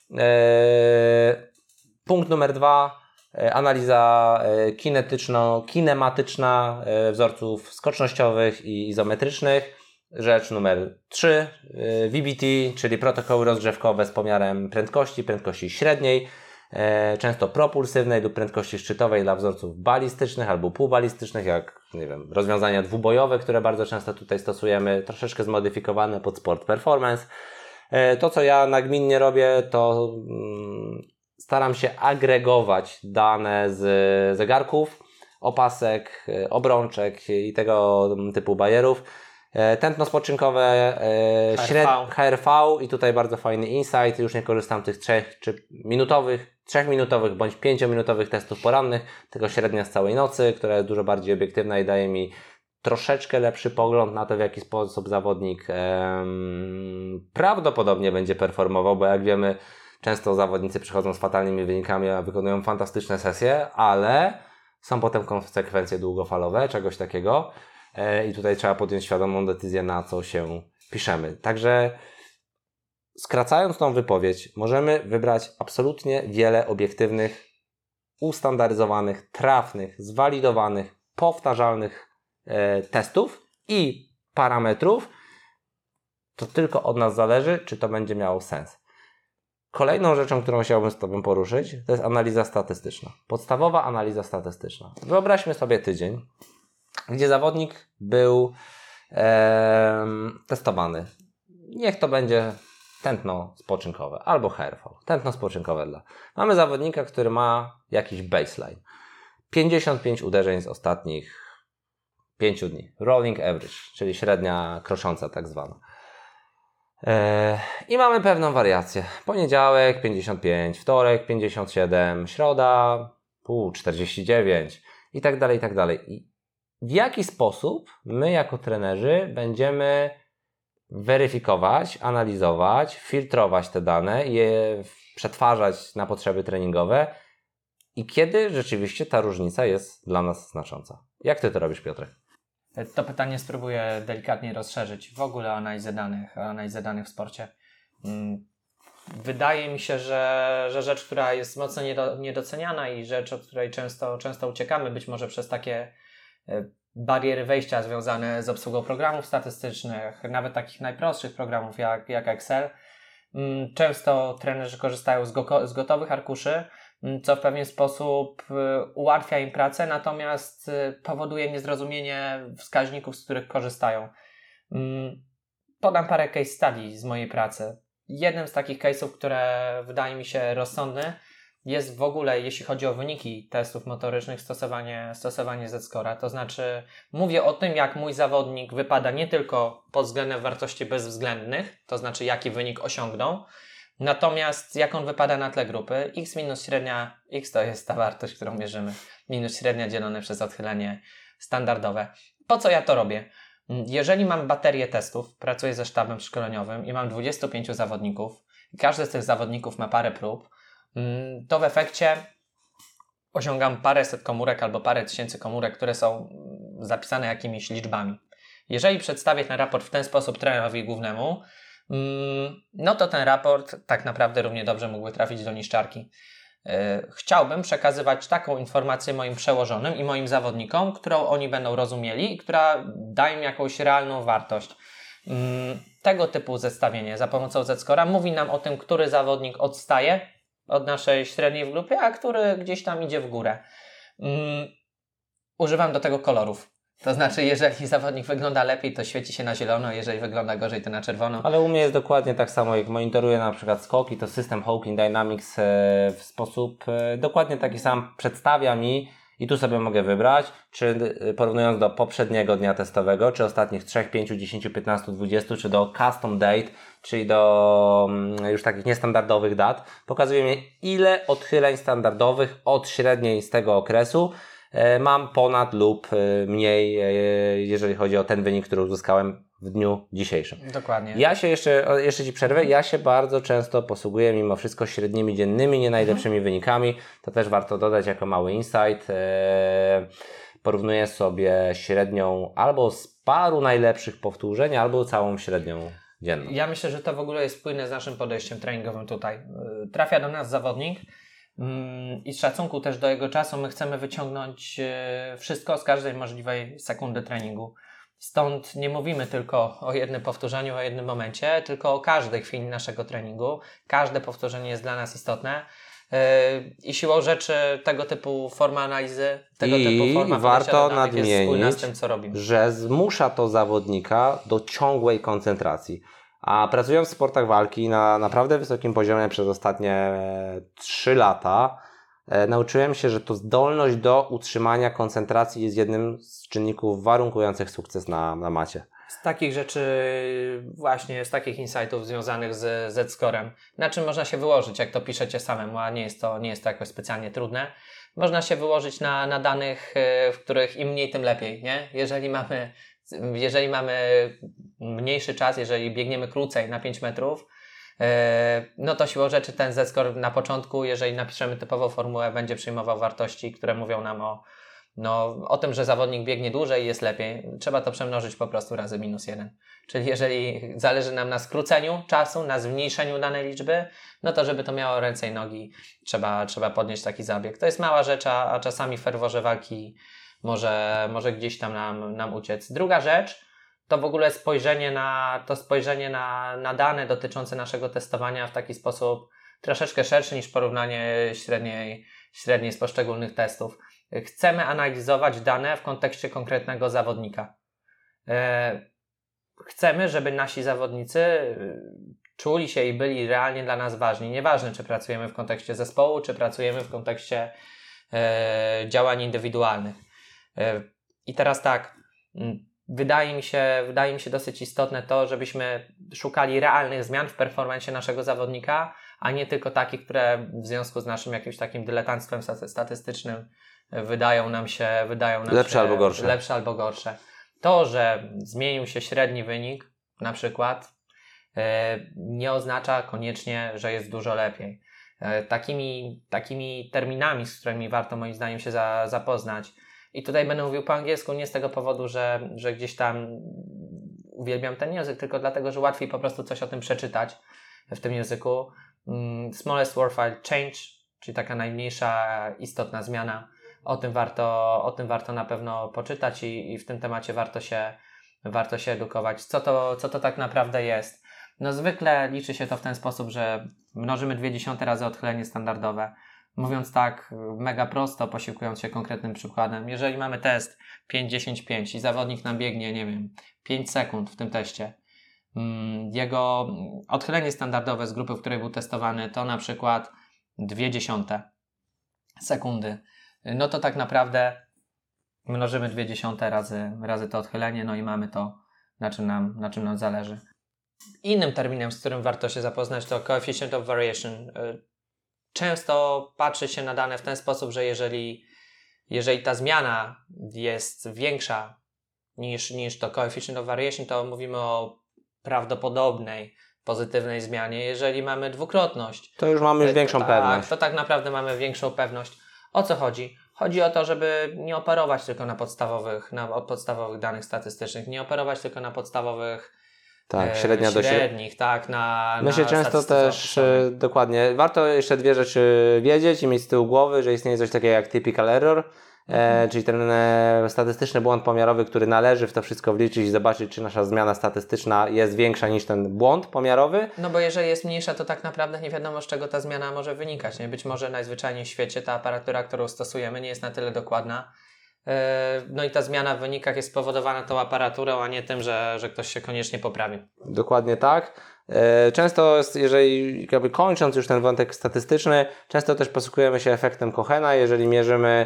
Punkt numer dwa. Analiza kinetyczno-kinematyczna wzorców skocznościowych i izometrycznych. Rzecz numer trzy. V B T, czyli protokoły rozgrzewkowe z pomiarem prędkości, prędkości średniej, często propulsywnej lub prędkości szczytowej dla wzorców balistycznych albo półbalistycznych, jak nie wiem, rozwiązania dwubojowe, które bardzo często tutaj stosujemy, troszeczkę zmodyfikowane pod sport performance. To, co ja nagminnie robię, to staram się agregować dane z zegarków, opasek, obrączek i tego typu bajerów. Tętno spoczynkowe, śred... H R V i tutaj bardzo fajny insight. Już nie korzystam z tych trzech czy minutowych, trzech minutowych bądź pięciominutowych testów porannych, tylko średnia z całej nocy, która jest dużo bardziej obiektywna i daje mi troszeczkę lepszy pogląd na to, w jaki sposób zawodnik em, prawdopodobnie będzie performował, bo jak wiemy, często zawodnicy przychodzą z fatalnymi wynikami, a wykonują fantastyczne sesje, ale są potem konsekwencje długofalowe, czegoś takiego. I tutaj trzeba podjąć świadomą decyzję, na co się piszemy. Także skracając tą wypowiedź, możemy wybrać absolutnie wiele obiektywnych, ustandaryzowanych, trafnych, zwalidowanych, powtarzalnych e, testów i parametrów. To tylko od nas zależy, czy to będzie miało sens. Kolejną rzeczą, którą chciałbym z Tobą poruszyć, to jest analiza statystyczna. Podstawowa analiza statystyczna. Wyobraźmy sobie tydzień, gdzie zawodnik był e, testowany. Niech to będzie tętno spoczynkowe albo H R V. Tętno spoczynkowe dla. Mamy zawodnika, który ma jakiś baseline. pięćdziesiąt pięć uderzeń z ostatnich pięciu dni. Rolling average, czyli średnia krosząca tak zwana. I mamy pewną wariację. Poniedziałek pięćdziesiąt pięć, wtorek pięćdziesiąt siedem, środa pół czterdzieści dziewięć i tak dalej, i tak dalej. I w jaki sposób my jako trenerzy będziemy weryfikować, analizować, filtrować te dane, je przetwarzać na potrzeby treningowe i kiedy rzeczywiście ta różnica jest dla nas znacząca? Jak Ty to robisz, Piotrek? To pytanie spróbuję delikatnie rozszerzyć. W ogóle o analizę danych, o analizę danych w sporcie. Wydaje mi się, że, że rzecz, która jest mocno niedo, niedoceniana i rzecz, od której często, często uciekamy, być może przez takie bariery wejścia związane z obsługą programów statystycznych, nawet takich najprostszych programów jak, jak Excel. Często trenerzy korzystają z, go, z gotowych arkuszy, co w pewien sposób ułatwia im pracę, natomiast powoduje niezrozumienie wskaźników, z których korzystają. Podam parę case study z mojej pracy. Jednym z takich case'ów, które wydaje mi się rozsądny, jest w ogóle, jeśli chodzi o wyniki testów motorycznych, stosowanie, stosowanie Z-Score'a. To znaczy mówię o tym, jak mój zawodnik wypada nie tylko pod względem wartości bezwzględnych, to znaczy jaki wynik osiągnął, natomiast jak on wypada na tle grupy. X minus średnia, X to jest ta wartość, którą mierzymy, minus średnia dzielone przez odchylenie standardowe. Po co ja to robię? Jeżeli mam baterię testów, pracuję ze sztabem szkoleniowym i mam dwudziestu pięciu zawodników i każdy z tych zawodników ma parę prób, to w efekcie osiągam paręset komórek albo parę tysięcy komórek, które są zapisane jakimiś liczbami. Jeżeli przedstawię ten raport w ten sposób trenerowi głównemu, no to ten raport tak naprawdę równie dobrze mógłby trafić do niszczarki. Chciałbym przekazywać taką informację moim przełożonym i moim zawodnikom, którą oni będą rozumieli i która da im jakąś realną wartość. Tego typu zestawienie za pomocą Z-Score'a mówi nam o tym, który zawodnik odstaje od naszej średniej w grupie, a który gdzieś tam idzie w górę. Używam do tego kolorów. To znaczy, jeżeli zawodnik wygląda lepiej, to świeci się na zielono, jeżeli wygląda gorzej, to na czerwono. Ale u mnie jest dokładnie tak samo, jak monitoruję na przykład skoki, to system Hawking Dynamics w sposób dokładnie taki sam przedstawia mi i tu sobie mogę wybrać, czy porównując do poprzedniego dnia testowego, czy ostatnich trzech, pięciu, dziesięciu, piętnastu, dwudziestu, czy do custom date, czyli do już takich niestandardowych dat, pokazuje mi, ile odchyleń standardowych od średniej z tego okresu mam ponad lub mniej, jeżeli chodzi o ten wynik, który uzyskałem w dniu dzisiejszym. Dokładnie. Ja się jeszcze, jeszcze Ci przerwę, ja się bardzo często posługuję mimo wszystko średnimi dziennymi, nie najlepszymi mhm. wynikami. To też warto dodać jako mały insight. Porównuję sobie średnią albo z paru najlepszych powtórzeń, albo całą średnią dzienną. Ja myślę, że to w ogóle jest spójne z naszym podejściem treningowym tutaj. Trafia do nas zawodnik i z szacunku też do jego czasu my chcemy wyciągnąć wszystko z każdej możliwej sekundy treningu. Stąd nie mówimy tylko o jednym powtórzeniu, o jednym momencie, tylko o każdej chwili naszego treningu. Każde powtórzenie jest dla nas istotne i siłą rzeczy tego typu forma analizy, tego I typu forma warto nadmienić, jest spójna z tym, co robimy. Że zmusza to zawodnika do ciągłej koncentracji. A pracując w sportach walki na naprawdę wysokim poziomie przez ostatnie trzy lata, e, nauczyłem się, że to zdolność do utrzymania koncentracji jest jednym z czynników warunkujących sukces na, na macie. Z takich rzeczy, właśnie z takich insightów związanych z Z-Scorem, na czym można się wyłożyć, jak to piszecie samemu, a nie jest to, nie jest to jakoś specjalnie trudne. Można się wyłożyć na, na danych, w których im mniej, tym lepiej, nie? Jeżeli mamy Jeżeli mamy mniejszy czas, jeżeli biegniemy krócej na pięć metrów, no to siłą rzeczy ten Z-Score na początku, jeżeli napiszemy typową formułę, będzie przyjmował wartości, które mówią nam o, no, o tym, że zawodnik biegnie dłużej i jest lepiej. Trzeba to przemnożyć po prostu razy minus jeden. Czyli jeżeli zależy nam na skróceniu czasu, na zmniejszeniu danej liczby, no to żeby to miało ręce i nogi, trzeba, trzeba podnieść taki zabieg. To jest mała rzecz, a, a czasami w ferworze walki Może, może gdzieś tam nam, nam uciec. Druga rzecz to w ogóle spojrzenie na, to spojrzenie na, na dane dotyczące naszego testowania w taki sposób troszeczkę szerszy niż porównanie średniej, średniej z poszczególnych testów. Chcemy analizować dane w kontekście konkretnego zawodnika. Chcemy, żeby nasi zawodnicy czuli się i byli realnie dla nas ważni. Nieważne, czy pracujemy w kontekście zespołu, czy pracujemy w kontekście działań indywidualnych. I teraz tak, wydaje mi się, wydaje mi się dosyć istotne to, żebyśmy szukali realnych zmian w performancie naszego zawodnika, a nie tylko takich, które w związku z naszym jakimś takim dyletanstwem statystycznym wydają nam się, wydają nam lepsze się albo gorsze. lepsze albo gorsze. To, że zmienił się średni wynik na przykład, nie oznacza koniecznie, że jest dużo lepiej. Takimi, takimi terminami, z którymi warto moim zdaniem się za, zapoznać. I tutaj będę mówił po angielsku nie z tego powodu, że, że gdzieś tam uwielbiam ten język, tylko dlatego, że łatwiej po prostu coś o tym przeczytać w tym języku. Smallest worthwhile change, czyli taka najmniejsza istotna zmiana. O tym warto, o tym warto na pewno poczytać i, i w tym temacie warto się, warto się edukować. Co to, co to tak naprawdę jest? No zwykle liczy się to w ten sposób, że mnożymy dwie dziesiąte razy odchylenie standardowe. Mówiąc tak mega prosto, posiłkując się konkretnym przykładem, jeżeli mamy test pięć dziesięć pięć i zawodnik nam biegnie, nie wiem, pięć sekund w tym teście, jego odchylenie standardowe z grupy, w której był testowany, to na przykład dwie dziesiąte sekundy, no to tak naprawdę mnożymy dwie dziesiąte razy, razy to odchylenie, no i mamy to, na czym nam, na czym nam zależy. Innym terminem, z którym warto się zapoznać, to coefficient of variation. Często patrzy się na dane w ten sposób, że jeżeli, jeżeli ta zmiana jest większa niż, niż to coefficient of variation, to mówimy o prawdopodobnej pozytywnej zmianie. Jeżeli mamy dwukrotność, to już mamy już większą tak, pewność. To tak naprawdę mamy większą pewność. O co chodzi? Chodzi o to, żeby nie operować tylko na podstawowych, na podstawowych danych statystycznych, nie operować tylko na podstawowych Tak, średnia do średnich, tak, na My się na często też, e, dokładnie, warto jeszcze dwie rzeczy wiedzieć i mieć z tyłu głowy, że istnieje coś takiego jak typical error, e, czyli ten e, statystyczny błąd pomiarowy, który należy w to wszystko wliczyć i zobaczyć, czy nasza zmiana statystyczna jest większa niż ten błąd pomiarowy. No bo jeżeli jest mniejsza, to tak naprawdę nie wiadomo, z czego ta zmiana może wynikać. Nie? Być może najzwyczajniej w świecie ta aparatura, którą stosujemy, nie jest na tyle dokładna. No i ta zmiana w wynikach jest spowodowana tą aparaturą, a nie tym, że, że ktoś się koniecznie poprawi. Dokładnie tak. Często, jeżeli jakby kończąc już ten wątek statystyczny, często też posługujemy się efektem Cohena, jeżeli mierzymy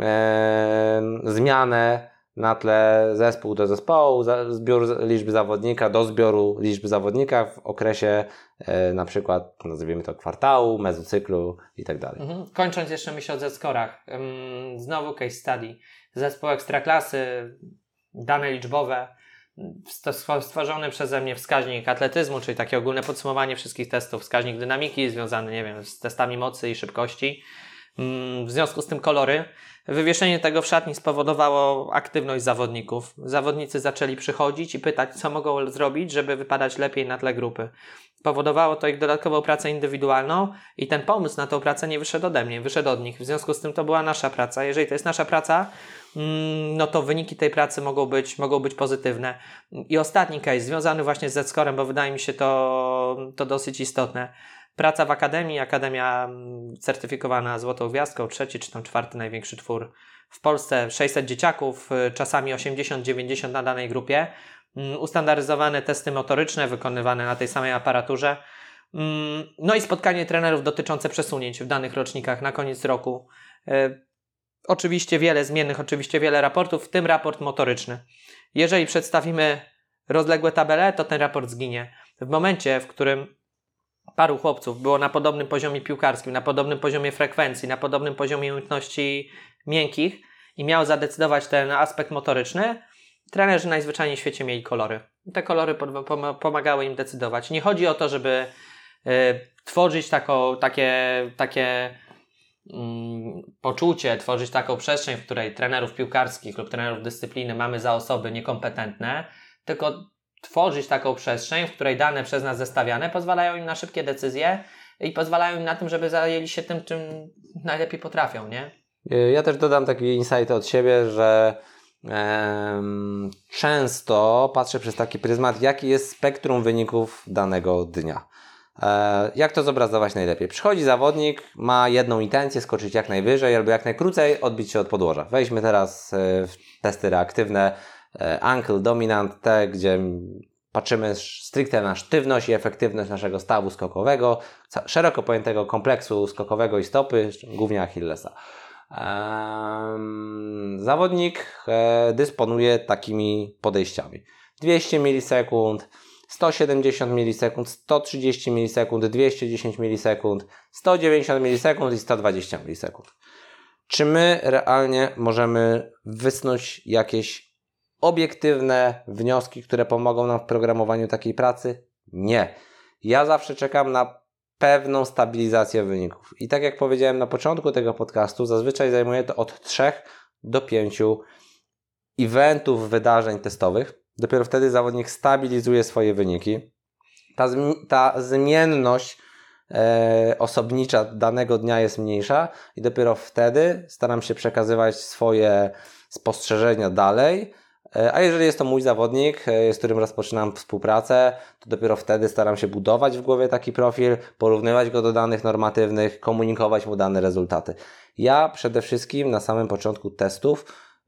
e, zmianę na tle zespół do zespołu, zbiór liczby zawodnika do zbioru liczby zawodnika w okresie e, na przykład, nazwijmy to kwartału, mezocyklu i tak dalej. Mhm. Kończąc jeszcze myślę o Z-skorach. Ym, znowu case study. Zespół ekstraklasy, dane liczbowe, stworzony przeze mnie wskaźnik atletyzmu, czyli takie ogólne podsumowanie wszystkich testów, wskaźnik dynamiki związany, nie wiem, z testami mocy i szybkości. W związku z tym kolory. Wywieszenie tego w szatni spowodowało aktywność zawodników. Zawodnicy zaczęli przychodzić i pytać, co mogą zrobić, żeby wypadać lepiej na tle grupy. Powodowało to ich dodatkową pracę indywidualną i ten pomysł na tą pracę nie wyszedł ode mnie, wyszedł od nich. W związku z tym to była nasza praca. Jeżeli to jest nasza praca, no to wyniki tej pracy mogą być, mogą być pozytywne. I ostatni case, związany właśnie z Z-scorem, bo wydaje mi się to, to dosyć istotne. Praca w Akademii, Akademia certyfikowana złotą gwiazdką, trzeci czy tam czwarty największy twór w Polsce, sześćset dzieciaków, czasami osiemdziesiąt dziewięćdziesiąt na danej grupie, ustandaryzowane testy motoryczne wykonywane na tej samej aparaturze, no i spotkanie trenerów dotyczące przesunięć w danych rocznikach na koniec roku. Oczywiście wiele zmiennych, oczywiście wiele raportów, w tym raport motoryczny. Jeżeli przedstawimy rozległe tabele, to ten raport zginie. W momencie, w którym paru chłopców było na podobnym poziomie piłkarskim, na podobnym poziomie frekwencji, na podobnym poziomie umiejętności miękkich i miał zadecydować ten aspekt motoryczny, trenerzy najzwyczajniej w świecie mieli kolory. Te kolory pomagały im decydować. Nie chodzi o to, żeby y, tworzyć taką, takie, takie mm, poczucie, tworzyć taką przestrzeń, w której trenerów piłkarskich lub trenerów dyscypliny mamy za osoby niekompetentne, tylko tworzyć taką przestrzeń, w której dane przez nas zestawiane pozwalają im na szybkie decyzje i pozwalają im na tym, żeby zajęli się tym, czym najlepiej potrafią, nie? Ja też dodam taki insight od siebie, że em, często patrzę przez taki pryzmat, jaki jest spektrum wyników danego dnia. E, jak to zobrazować najlepiej? Przychodzi zawodnik, ma jedną intencję, skoczyć jak najwyżej albo jak najkrócej, odbić się od podłoża. Wejdźmy teraz w testy reaktywne, ankle, dominant, te, gdzie patrzymy stricte na sztywność i efektywność naszego stawu skokowego, szeroko pojętego kompleksu skokowego i stopy, głównie Achillesa. Zawodnik dysponuje takimi podejściami. dwieście milisekund, sto siedemdziesiąt milisekund, sto trzydzieści milisekund, dwieście dziesięć milisekund, sto dziewięćdziesiąt milisekund i sto dwadzieścia milisekund. Czy my realnie możemy wysnuć jakieś obiektywne wnioski, które pomogą nam w programowaniu takiej pracy? Nie. Ja zawsze czekam na pewną stabilizację wyników. I tak jak powiedziałem na początku tego podcastu, zazwyczaj zajmuje to od trzech do pięciu eventów, wydarzeń testowych. Dopiero wtedy zawodnik stabilizuje swoje wyniki. Ta, zmi- ta zmienność e, osobnicza danego dnia jest mniejsza i dopiero wtedy staram się przekazywać swoje spostrzeżenia dalej. E, a jeżeli jest to mój zawodnik, e, z którym rozpoczynam współpracę, to dopiero wtedy staram się budować w głowie taki profil, porównywać go do danych normatywnych, komunikować mu dane rezultaty. Ja przede wszystkim na samym początku testów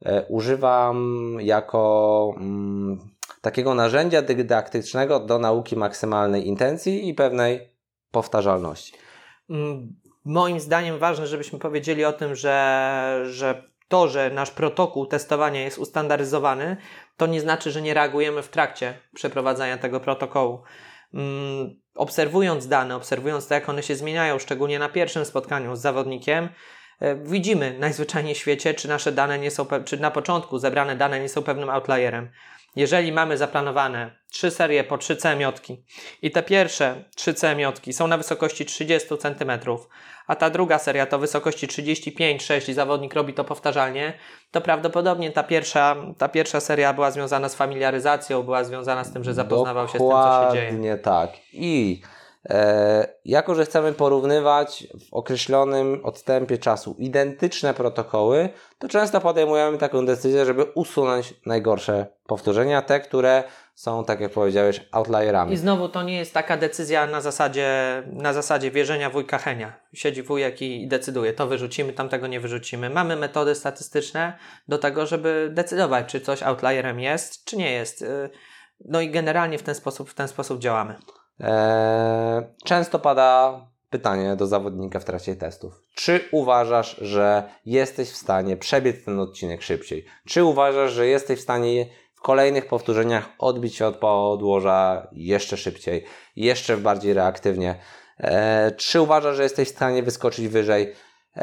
używam jako mm, takiego narzędzia dydaktycznego do nauki maksymalnej intencji i pewnej powtarzalności. Moim zdaniem ważne, żebyśmy powiedzieli o tym, że, że to, że nasz protokół testowania jest ustandaryzowany, to nie znaczy, że nie reagujemy w trakcie przeprowadzania tego protokołu. Obserwując dane, obserwując to, jak one się zmieniają, szczególnie na pierwszym spotkaniu z zawodnikiem, widzimy najzwyczajniej w świecie, czy nasze dane nie są, czy na początku zebrane dane nie są pewnym outlierem. Jeżeli mamy zaplanowane trzy serie po trzy cemiotki i te pierwsze trzy cemiotki są na wysokości trzydzieści centymetrów, a ta druga seria to wysokości trzydzieści pięć sześć i zawodnik robi to powtarzalnie, to prawdopodobnie ta pierwsza, ta pierwsza seria była związana z familiaryzacją, była związana z tym, że zapoznawał się z tym, co się dzieje. Dokładnie tak. I E, jako, że chcemy porównywać w określonym odstępie czasu identyczne protokoły, to często podejmujemy taką decyzję, żeby usunąć najgorsze powtórzenia, te, które są, tak jak powiedziałeś, outlierami. I znowu to nie jest taka decyzja na zasadzie, na zasadzie wierzenia wujka Henia. Siedzi wujek i, i decyduje, to wyrzucimy, tamtego nie wyrzucimy. Mamy metody statystyczne do tego, żeby decydować, czy coś outlierem jest, czy nie jest. No i generalnie w ten sposób, w ten sposób działamy. Często pada pytanie do zawodnika w trakcie testów. Czy uważasz, że jesteś w stanie przebiec ten odcinek szybciej? Czy uważasz, że jesteś w stanie w kolejnych powtórzeniach odbić się od podłoża jeszcze szybciej, jeszcze bardziej reaktywnie? Czy uważasz, że jesteś w stanie wyskoczyć wyżej?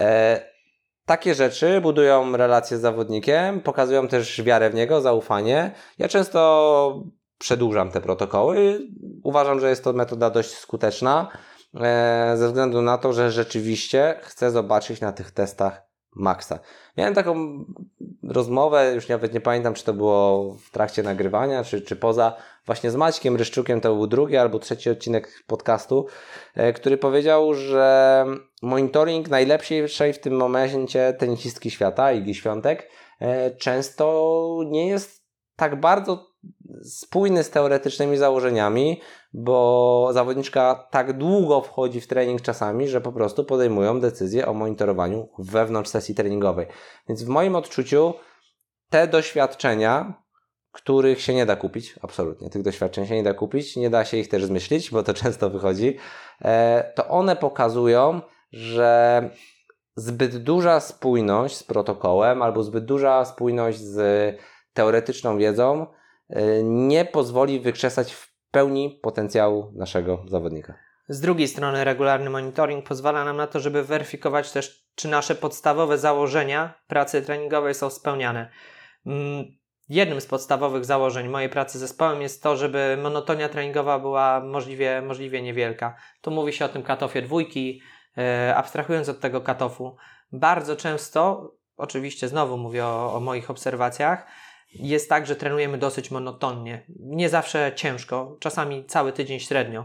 Takie rzeczy budują relacje z zawodnikiem, pokazują też wiarę w niego, zaufanie. Ja często przedłużam te protokoły. Uważam, że jest to metoda dość skuteczna e, ze względu na to, że rzeczywiście chcę zobaczyć na tych testach maksa. Miałem taką rozmowę, już nawet nie pamiętam, czy to było w trakcie nagrywania, czy, czy poza, właśnie z Maćkiem Ryszczukiem, to był drugi albo trzeci odcinek podcastu, e, który powiedział, że monitoring najlepszej w tym momencie tenisistki świata, Igi Świątek, e, często nie jest tak bardzo spójny z teoretycznymi założeniami, bo zawodniczka tak długo wchodzi w trening czasami, że po prostu podejmują decyzję o monitorowaniu wewnątrz sesji treningowej. Więc w moim odczuciu te doświadczenia, których się nie da kupić, absolutnie, tych doświadczeń się nie da kupić, nie da się ich też zmyślić, bo to często wychodzi, to one pokazują, że zbyt duża spójność z protokołem albo zbyt duża spójność z teoretyczną wiedzą nie pozwoli wykrzesać w pełni potencjału naszego zawodnika. Z drugiej strony regularny monitoring pozwala nam na to, żeby weryfikować też, czy nasze podstawowe założenia pracy treningowej są spełniane. Jednym z podstawowych założeń mojej pracy z zespołem jest to, żeby monotonia treningowa była możliwie, możliwie niewielka. Tu mówi się o tym cut-offie dwójki, abstrahując od tego cut-offu. Bardzo często, oczywiście znowu mówię o, o moich obserwacjach, jest tak, że trenujemy dosyć monotonnie. Nie zawsze ciężko, czasami cały tydzień średnio.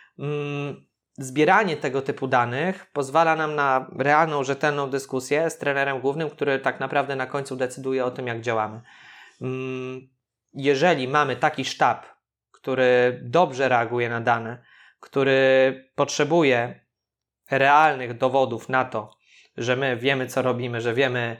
Zbieranie tego typu danych pozwala nam na realną, rzetelną dyskusję z trenerem głównym, który tak naprawdę na końcu decyduje o tym, jak działamy. Jeżeli mamy taki sztab, który dobrze reaguje na dane, który potrzebuje realnych dowodów na to, że my wiemy, co robimy, że wiemy,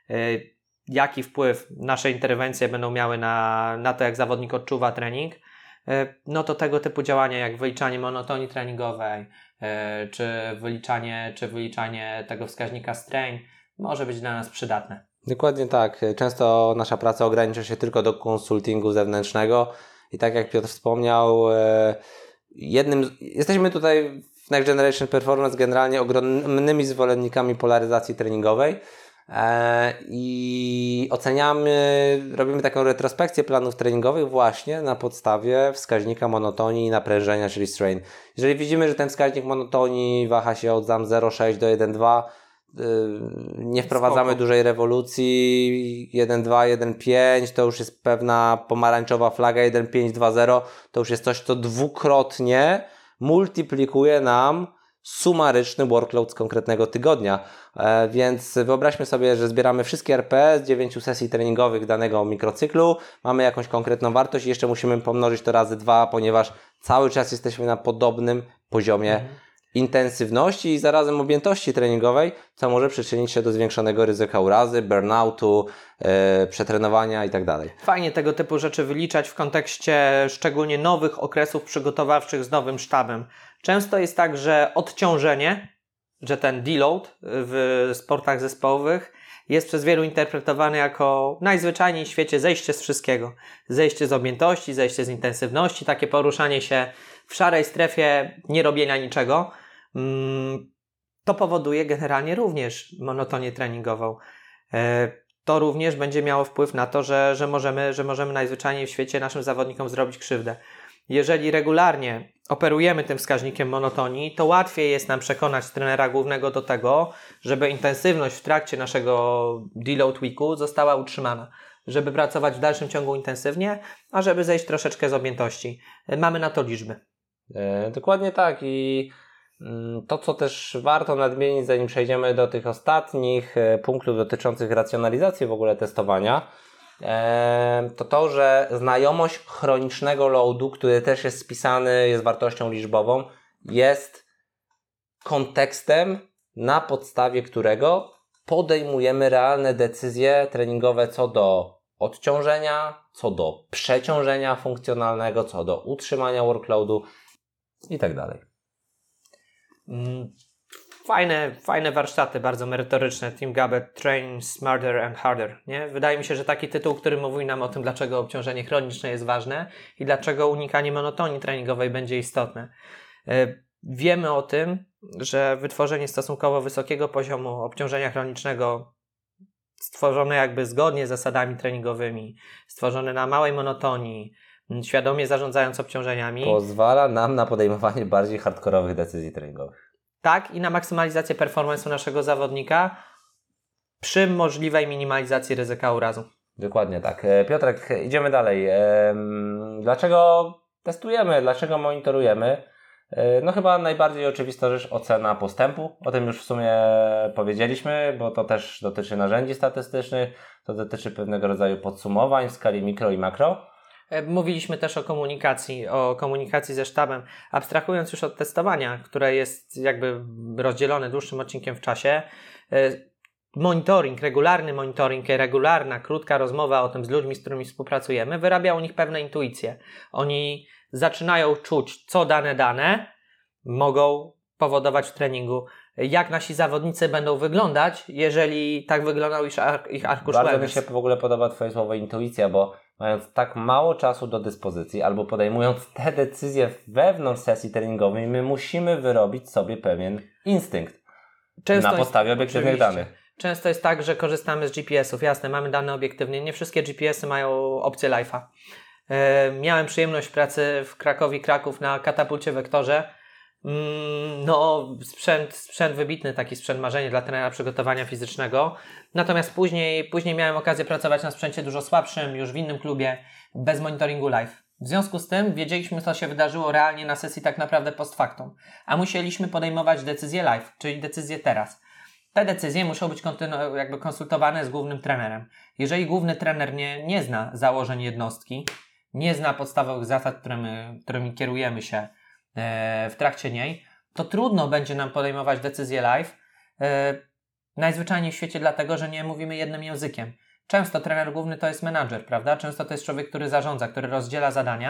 jaki wpływ nasze interwencje będą miały na, na to, jak zawodnik odczuwa trening, no to tego typu działania jak wyliczanie monotonii treningowej, czy wyliczanie, czy wyliczanie tego wskaźnika strain, może być dla nas przydatne. Dokładnie tak. Często nasza praca ogranicza się tylko do konsultingu zewnętrznego i tak jak Piotr wspomniał, jednym, jesteśmy tutaj w Next Generation Performance generalnie ogromnymi zwolennikami polaryzacji treningowej i oceniamy, robimy taką retrospekcję planów treningowych właśnie na podstawie wskaźnika monotonii i naprężenia, czyli strain. Jeżeli widzimy, że ten wskaźnik monotonii waha się od zero przecinek sześć do jeden przecinek dwa, nie wprowadzamy Spoko. dużej rewolucji, jeden przecinek dwa, jeden przecinek pięć to już jest pewna pomarańczowa flaga, jeden przecinek pięć, dwa przecinek zero to już jest coś, co dwukrotnie multiplikuje nam sumaryczny workload z konkretnego tygodnia. E, więc wyobraźmy sobie, że zbieramy wszystkie R P z dziewięciu sesji treningowych danego mikrocyklu, mamy jakąś konkretną wartość i jeszcze musimy pomnożyć to razy dwa, ponieważ cały czas jesteśmy na podobnym poziomie mhm. intensywności i zarazem objętości treningowej, co może przyczynić się do zwiększonego ryzyka urazy, burnoutu, yy, przetrenowania itd. Fajnie tego typu rzeczy wyliczać w kontekście szczególnie nowych okresów przygotowawczych z nowym sztabem. Często jest tak, że odciążenie, że ten deload w sportach zespołowych jest przez wielu interpretowany jako najzwyczajniej w świecie zejście z wszystkiego. Zejście z objętości, zejście z intensywności, takie poruszanie się w szarej strefie nierobienia niczego. To powoduje generalnie również monotonię treningową. To również będzie miało wpływ na to, że, że, możemy, że możemy najzwyczajniej w świecie naszym zawodnikom zrobić krzywdę. Jeżeli regularnie operujemy tym wskaźnikiem monotonii, to łatwiej jest nam przekonać trenera głównego do tego, żeby intensywność w trakcie naszego deload weeku została utrzymana. Żeby pracować w dalszym ciągu intensywnie, a żeby zejść troszeczkę z objętości. Mamy na to liczby. E, dokładnie tak i to, co też warto nadmienić, zanim przejdziemy do tych ostatnich punktów dotyczących racjonalizacji w ogóle testowania, to to, że znajomość chronicznego loadu, który też jest spisany, jest wartością liczbową, jest kontekstem, na podstawie którego podejmujemy realne decyzje treningowe co do odciążenia, co do przeciążenia funkcjonalnego, co do utrzymania workloadu i tak dalej. Fajne, fajne warsztaty, bardzo merytoryczne. Tim Gabbett, Train Smarter and Harder. Nie? Wydaje mi się, że taki tytuł, który mówi nam o tym, dlaczego obciążenie chroniczne jest ważne i dlaczego unikanie monotonii treningowej będzie istotne. Wiemy o tym, że wytworzenie stosunkowo wysokiego poziomu obciążenia chronicznego, stworzone jakby zgodnie z zasadami treningowymi, stworzone na małej monotonii, świadomie zarządzając obciążeniami, pozwala nam na podejmowanie bardziej hardkorowych decyzji treningowych. Tak, i na maksymalizację performance'u naszego zawodnika przy możliwej minimalizacji ryzyka urazu. Dokładnie tak. Piotrek, idziemy dalej. Dlaczego testujemy? Dlaczego monitorujemy? No chyba najbardziej oczywista rzecz, ocena postępu. O tym już w sumie powiedzieliśmy, bo to też dotyczy narzędzi statystycznych, to dotyczy pewnego rodzaju podsumowań w skali mikro i makro. Mówiliśmy też o komunikacji, o komunikacji ze sztabem. Abstrahując już od testowania, które jest jakby rozdzielone dłuższym odcinkiem w czasie, monitoring, regularny monitoring, regularna, krótka rozmowa o tym z ludźmi, z którymi współpracujemy, wyrabia u nich pewne intuicje. Oni zaczynają czuć, co dane dane mogą powodować w treningu. Jak nasi zawodnicy będą wyglądać, jeżeli tak wyglądał ich, ar- ich arkusz Bardzo Wellness. mi się w ogóle podoba Twoje słowo intuicja, bo mając tak mało czasu do dyspozycji albo podejmując te decyzje wewnątrz sesji treningowej, my musimy wyrobić sobie pewien instynkt Często na podstawie jest, obiektywnych oczywiście. danych. Często jest tak, że korzystamy z G P S ów. Jasne, mamy dane obiektywnie. Nie wszystkie G P S y mają opcję live'a. E, miałem przyjemność pracy w Krakowie Kraków na katapulcie Wektorze. Mm, no, sprzęt, sprzęt wybitny, taki sprzęt marzenie dla trenera przygotowania fizycznego. Natomiast później, później miałem okazję pracować na sprzęcie dużo słabszym, już w innym klubie, bez monitoringu live. W związku z tym wiedzieliśmy, co się wydarzyło realnie na sesji tak naprawdę post factum. A musieliśmy podejmować decyzje live, czyli decyzje teraz. Te decyzje muszą być kontynu- jakby konsultowane z głównym trenerem. Jeżeli główny trener nie, nie zna założeń jednostki, nie zna podstawowych zasad, którymi, którymi kierujemy się e, w trakcie niej, to trudno będzie nam podejmować decyzje live, e, najzwyczajniej w świecie dlatego, że nie mówimy jednym językiem. Często trener główny to jest menadżer, prawda? Często to jest człowiek, który zarządza, który rozdziela zadania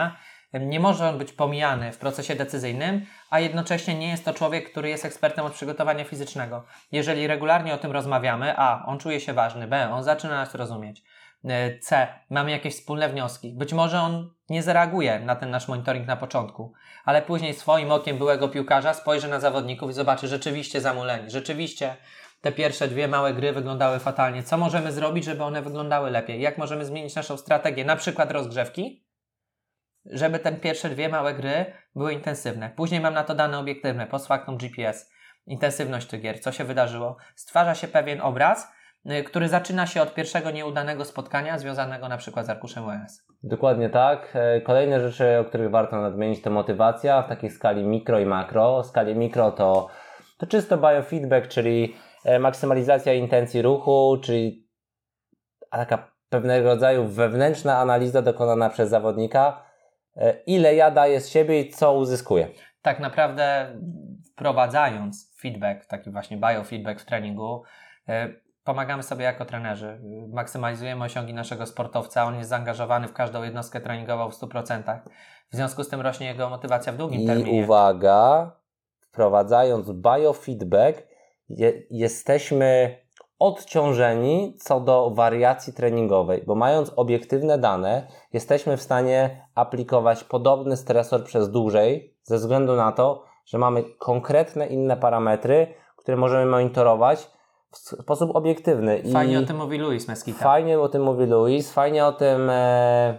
Nie może on być pomijany w procesie decyzyjnym, a jednocześnie nie jest to człowiek, który jest ekspertem od przygotowania fizycznego. Jeżeli regularnie o tym rozmawiamy, a on czuje się ważny, b on zaczyna nas rozumieć, c mamy jakieś wspólne wnioski. Być może on nie zareaguje na ten nasz monitoring na początku, ale później swoim okiem byłego piłkarza spojrzy na zawodników i zobaczy rzeczywiście zamuleni, rzeczywiście te pierwsze dwie małe gry wyglądały fatalnie. Co możemy zrobić, żeby one wyglądały lepiej? Jak możemy zmienić naszą strategię, na przykład rozgrzewki, żeby te pierwsze dwie małe gry były intensywne. Później mam na to dane obiektywne, post factum G P S, intensywność tych gier, co się wydarzyło. Stwarza się pewien obraz, który zaczyna się od pierwszego nieudanego spotkania związanego na przykład z arkuszem U S. Dokładnie tak. Kolejne rzeczy, o których warto nadmienić, to motywacja w takiej skali mikro i makro. W skali mikro to, to czysto biofeedback, czyli maksymalizacja intencji ruchu, czyli taka pewnego rodzaju wewnętrzna analiza dokonana przez zawodnika, ile ja daję z siebie i co uzyskuję. Tak naprawdę wprowadzając feedback, taki właśnie biofeedback w treningu, pomagamy sobie jako trenerzy, maksymalizujemy osiągi naszego sportowca, on jest zaangażowany w każdą jednostkę treningową w stu procentach. W związku z tym rośnie jego motywacja w długim I terminie. I uwaga, wprowadzając biofeedback, je, jesteśmy odciążeni co do wariacji treningowej, bo mając obiektywne dane, jesteśmy w stanie aplikować podobny stresor przez dłużej, ze względu na to, że mamy konkretne inne parametry, które możemy monitorować w sposób obiektywny. Fajnie I o tym mówi Luis Mesquita. Fajnie o tym mówi Luis, fajnie o tym e,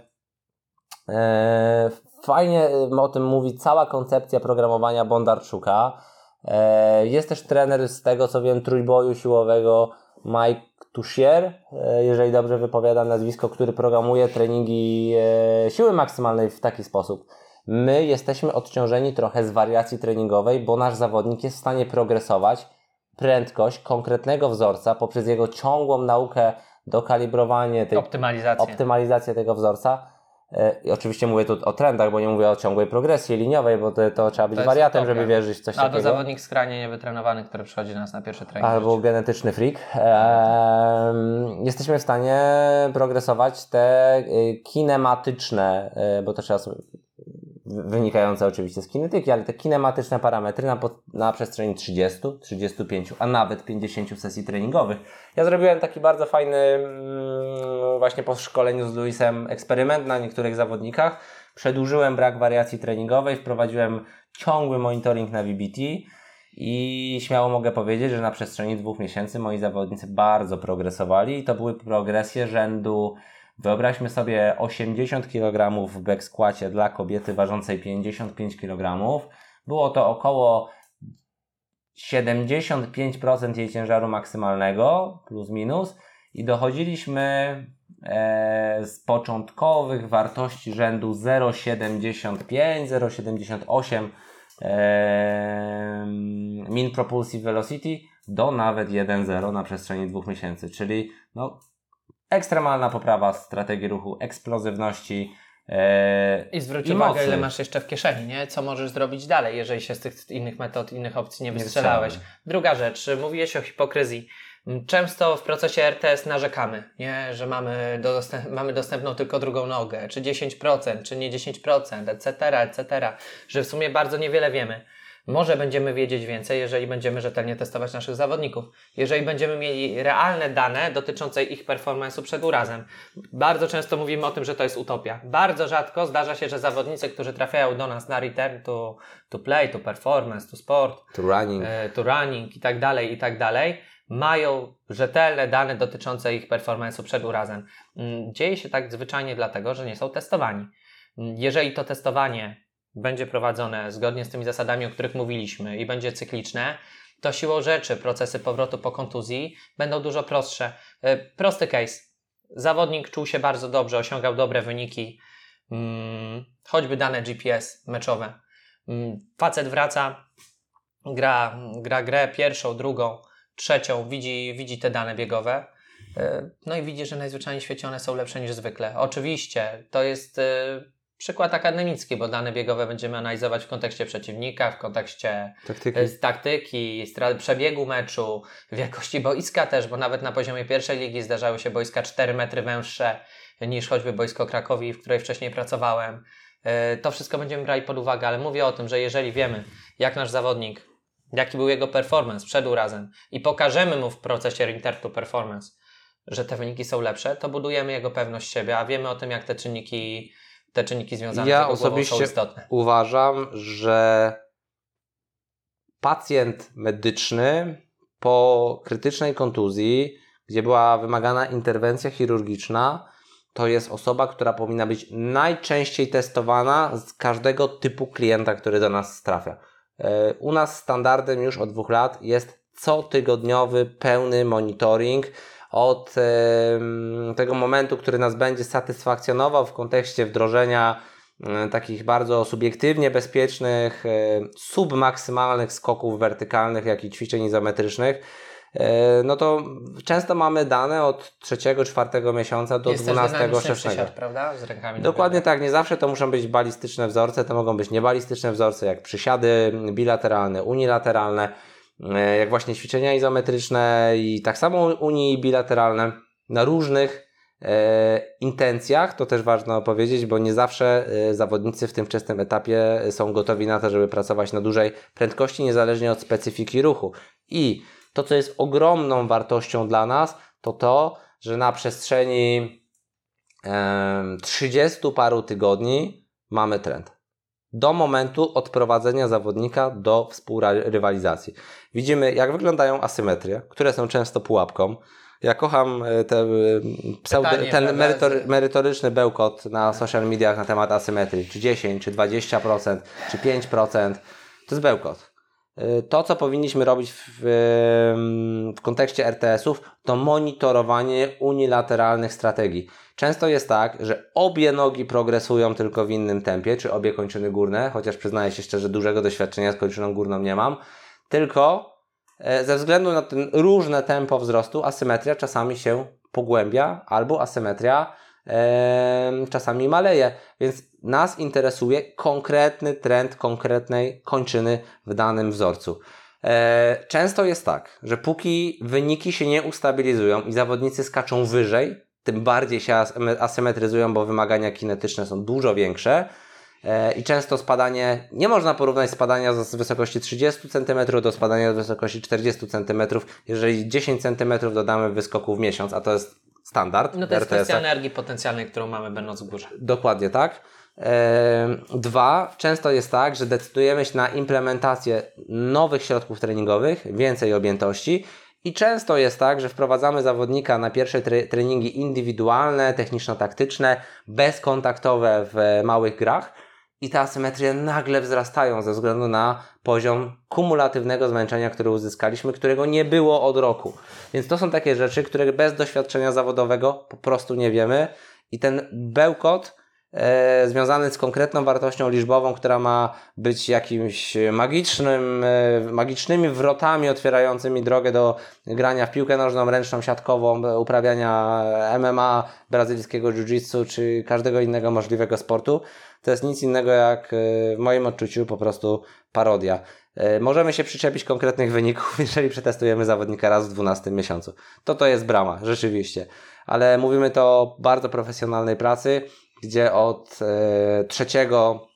e, fajnie o tym mówi cała koncepcja programowania Bondarczuka. E, jest też trener, z tego co wiem, trójboju siłowego Mike Tuchier, e, jeżeli dobrze wypowiadam nazwisko, który programuje treningi e, siły maksymalnej w taki sposób. My jesteśmy odciążeni trochę z wariacji treningowej, bo nasz zawodnik jest w stanie progresować prędkość konkretnego wzorca poprzez jego ciągłą naukę, dokalibrowanie, tej, optymalizację. optymalizację tego wzorca. I oczywiście mówię tu o trendach, bo nie mówię o ciągłej progresji liniowej, bo to, to trzeba być to wariatem, utopia. żeby wierzyć w coś Albo takiego. zawodnik skrajnie niewytrenowany, który przychodzi do nas na pierwszy trening. Albo genetyczny freak. Ehm, jesteśmy w stanie progresować te kinematyczne, bo to trzeba sobie, wynikające oczywiście z kinetyki, ale te kinematyczne parametry na, na przestrzeni trzydziestu, trzydziestu pięciu, a nawet pięćdziesięciu sesji treningowych. Ja zrobiłem taki bardzo fajny mm, właśnie po szkoleniu z Luisem eksperyment na niektórych zawodnikach. Przedłużyłem brak wariacji treningowej, wprowadziłem ciągły monitoring na V B T i śmiało mogę powiedzieć, że na przestrzeni dwóch miesięcy moi zawodnicy bardzo progresowali i to były progresje rzędu, wyobraźmy sobie osiemdziesiąt kilogramów w back squacie dla kobiety ważącej pięćdziesiąt pięć kilogramów. Było to około siedemdziesiąt pięć procent jej ciężaru maksymalnego, plus minus, i dochodziliśmy e, z początkowych wartości rzędu zero przecinek siedemdziesiąt pięć, zero przecinek siedemdziesiąt osiem e, mean propulsive velocity do nawet jeden przecinek zero na przestrzeni dwóch miesięcy, czyli no ekstremalna poprawa strategii ruchu, eksplozywności. Yy, I zwróć i uwagę, mocy. ile masz jeszcze w kieszeni, nie? Co możesz zrobić dalej, jeżeli się z tych innych metod, innych opcji nie wystrzelałeś. Nie Druga rzecz, mówiłeś o hipokryzji. Często w procesie R T S narzekamy, nie? Że mamy, do dostęp- mamy dostępną tylko drugą nogę, czy dziesięć procent, czy nie dziesięć procent, et cetera, et cetera. Że w sumie bardzo niewiele wiemy. Może będziemy wiedzieć więcej, jeżeli będziemy rzetelnie testować naszych zawodników. Jeżeli będziemy mieli realne dane dotyczące ich performance'u przed urazem. Bardzo często mówimy o tym, że to jest utopia. Bardzo rzadko zdarza się, że zawodnicy, którzy trafiają do nas na return to, to play, to performance, to sport, to running, e, to running i tak dalej, i tak dalej, mają rzetelne dane dotyczące ich performance'u przed urazem. Dzieje się tak zwyczajnie dlatego, że nie są testowani. Jeżeli to testowanie będzie prowadzone zgodnie z tymi zasadami, o których mówiliśmy, i będzie cykliczne, to siłą rzeczy procesy powrotu po kontuzji będą dużo prostsze. Prosty case. Zawodnik czuł się bardzo dobrze, osiągał dobre wyniki, hmm, choćby dane G P S meczowe. Hmm, facet wraca, gra, gra grę pierwszą, drugą, trzecią, widzi, widzi te dane biegowe, no i widzi, że najzwyczajniej w świecie one są lepsze niż zwykle. Oczywiście to jest przykład akademicki, bo dane biegowe będziemy analizować w kontekście przeciwnika, w kontekście taktyki, taktyki stra- przebiegu meczu, w jakości boiska też, bo nawet na poziomie pierwszej ligi zdarzały się boiska cztery metry węższe niż choćby boisko Krakowi, w której wcześniej pracowałem. To wszystko będziemy brali pod uwagę, ale mówię o tym, że jeżeli wiemy, jak nasz zawodnik, jaki był jego performance przed urazem i pokażemy mu w procesie return to performance, że te wyniki są lepsze, to budujemy jego pewność siebie, a wiemy o tym, jak te czynniki, te czynniki związane ja z jego głową są osobiście istotne. uważam, że pacjent medyczny po krytycznej kontuzji, gdzie była wymagana interwencja chirurgiczna, to jest osoba, która powinna być najczęściej testowana z każdego typu klienta, który do nas trafia. U nas standardem już od dwóch lat jest cotygodniowy, pełny monitoring od tego momentu, który nas będzie satysfakcjonował w kontekście wdrożenia takich bardzo subiektywnie bezpiecznych, submaksymalnych skoków wertykalnych, jak i ćwiczeń izometrycznych. No to często mamy dane od trzeciego, czwartego miesiąca do dwunastego, szesnastego. Prawda? Z rękami. Dokładnie tak, nie zawsze to muszą być balistyczne wzorce, to mogą być niebalistyczne wzorce, jak przysiady bilateralne, unilateralne, jak właśnie ćwiczenia izometryczne i tak samo uni bilateralne na różnych e, intencjach. To też ważne powiedzieć, bo nie zawsze e, zawodnicy w tym wczesnym etapie są gotowi na to, żeby pracować na dużej prędkości, niezależnie od specyfiki ruchu. I to, co jest ogromną wartością dla nas, to to, że na przestrzeni e, trzydziestu paru tygodni mamy trend. Do momentu odprowadzenia zawodnika do współrywalizacji. Widzimy, jak wyglądają asymetrie, które są często pułapką. Ja kocham te pseudo, Pytanie, ten merytor, merytoryczny bełkot na social mediach na temat asymetrii. Czy dziesięć, czy dwadzieścia procent, czy pięć procent. To jest bełkot. To, co powinniśmy robić w, w kontekście R T S-ów, to monitorowanie unilateralnych strategii. Często jest tak, że obie nogi progresują tylko w innym tempie, czy obie kończyny górne, chociaż przyznaję się szczerze, dużego doświadczenia z kończyną górną nie mam, tylko ze względu na ten różne tempo wzrostu asymetria czasami się pogłębia, albo asymetria e, czasami maleje, więc nas interesuje konkretny trend konkretnej kończyny w danym wzorcu. E, często jest tak, że póki wyniki się nie ustabilizują i zawodnicy skaczą wyżej, tym bardziej się asymetryzują, bo wymagania kinetyczne są dużo większe e, i często spadanie, nie można porównać spadania z wysokości trzydziestu centymetrów do spadania z wysokości czterdziestu centymetrów, jeżeli dziesięć centymetrów dodamy wyskoku w miesiąc, a to jest standard. No to jest kwestia energii potencjalnej, którą mamy będąc w górze. Dokładnie tak. E, dwa, często jest tak, że decydujemy się na implementację nowych środków treningowych, więcej objętości. I często jest tak, że wprowadzamy zawodnika na pierwsze tre- treningi indywidualne, techniczno-taktyczne, bezkontaktowe w małych grach i te asymetrie nagle wzrastają ze względu na poziom kumulatywnego zmęczenia, które uzyskaliśmy, którego nie było od roku. Więc to są takie rzeczy, które bez doświadczenia zawodowego po prostu nie wiemy i ten bełkot E, związany z konkretną wartością liczbową, która ma być jakimś magicznym, e, magicznymi wrotami otwierającymi drogę do grania w piłkę nożną, ręczną, siatkową, uprawiania M M A, brazylijskiego jiu-jitsu czy każdego innego możliwego sportu. To jest nic innego jak e, w moim odczuciu po prostu parodia. E, możemy się przyczepić konkretnych wyników, jeżeli przetestujemy zawodnika raz w dwunastym miesiącu. To to jest brama, rzeczywiście. Ale mówimy to o bardzo profesjonalnej pracy, gdzie od e, trzeciego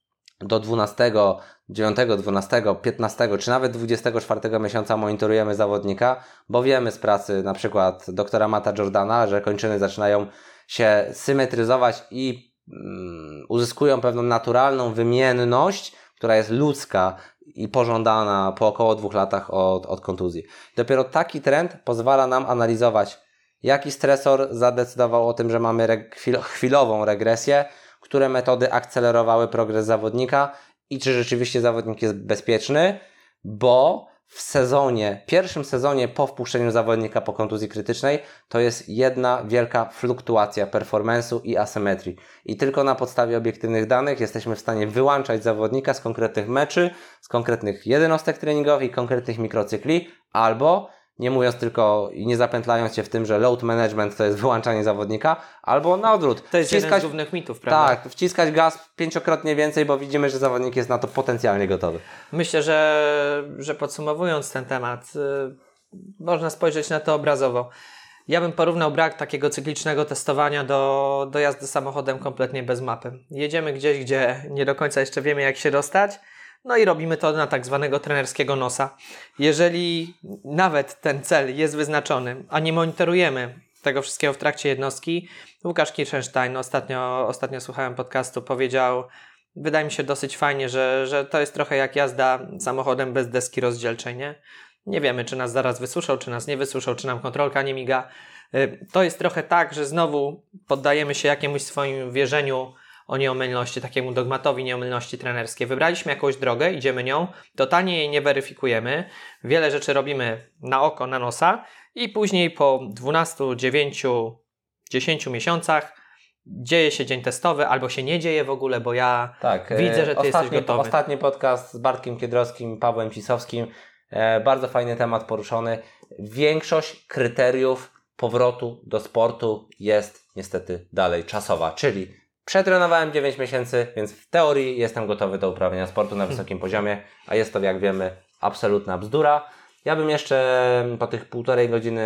do dwunastego, dziewiątego, dwunastego, piętnastego czy nawet dwudziestego czwartego miesiąca monitorujemy zawodnika, bo wiemy z pracy na przykład doktora Matta Jordana, że kończyny zaczynają się symetryzować i mm, uzyskują pewną naturalną wymienność, która jest ludzka i pożądana po około dwóch latach od, od kontuzji. Dopiero taki trend pozwala nam analizować, jaki stresor zadecydował o tym, że mamy reg- chwil- chwilową regresję, które metody akcelerowały progres zawodnika i czy rzeczywiście zawodnik jest bezpieczny, bo w sezonie, pierwszym sezonie po wpuszczeniu zawodnika po kontuzji krytycznej to jest jedna wielka fluktuacja performance'u i asymetrii. I tylko na podstawie obiektywnych danych jesteśmy w stanie wyłączać zawodnika z konkretnych meczy, z konkretnych jednostek treningowych i konkretnych mikrocykli, albo nie mówiąc tylko i nie zapętlając się w tym, że load management to jest wyłączanie zawodnika, albo na odwrót. To jest wciskać, jeden z głównych mitów, prawda? Tak, wciskać gaz pięciokrotnie więcej, bo widzimy, że zawodnik jest na to potencjalnie gotowy. Myślę, że, że podsumowując ten temat, yy, można spojrzeć na to obrazowo. Ja bym porównał brak takiego cyklicznego testowania do, do jazdy samochodem kompletnie bez mapy. Jedziemy gdzieś, gdzie nie do końca jeszcze wiemy, jak się dostać, no i robimy to na tak zwanego trenerskiego nosa. Jeżeli nawet ten cel jest wyznaczony, a nie monitorujemy tego wszystkiego w trakcie jednostki, Łukasz Kirchenstein, ostatnio, ostatnio słuchałem podcastu, powiedział, wydaje mi się dosyć fajnie, że, że to jest trochę jak jazda samochodem bez deski rozdzielczej, nie? Nie wiemy, czy nas zaraz wysuszą, czy nas nie wysuszą, czy nam kontrolka nie miga. To jest trochę tak, że znowu poddajemy się jakiemuś swoim wierzeniu o nieomylności, takiemu dogmatowi nieomylności trenerskiej. Wybraliśmy jakąś drogę, idziemy nią, totalnie jej nie weryfikujemy, wiele rzeczy robimy na oko, na nosa i później po dwunastu, dziewięciu, dziesięciu miesiącach dzieje się dzień testowy, albo się nie dzieje w ogóle, bo ja tak, widzę, że ty ostatni, jesteś gotowy. Ostatni podcast z Bartkiem Kiedrowskim, Pawłem Cisowskim, e, bardzo fajny temat poruszony. Większość kryteriów powrotu do sportu jest niestety dalej czasowa, czyli przetrenowałem dziewięć miesięcy, więc w teorii jestem gotowy do uprawiania sportu na wysokim poziomie, a jest to, jak wiemy, absolutna bzdura. Ja bym jeszcze po tych półtorej godziny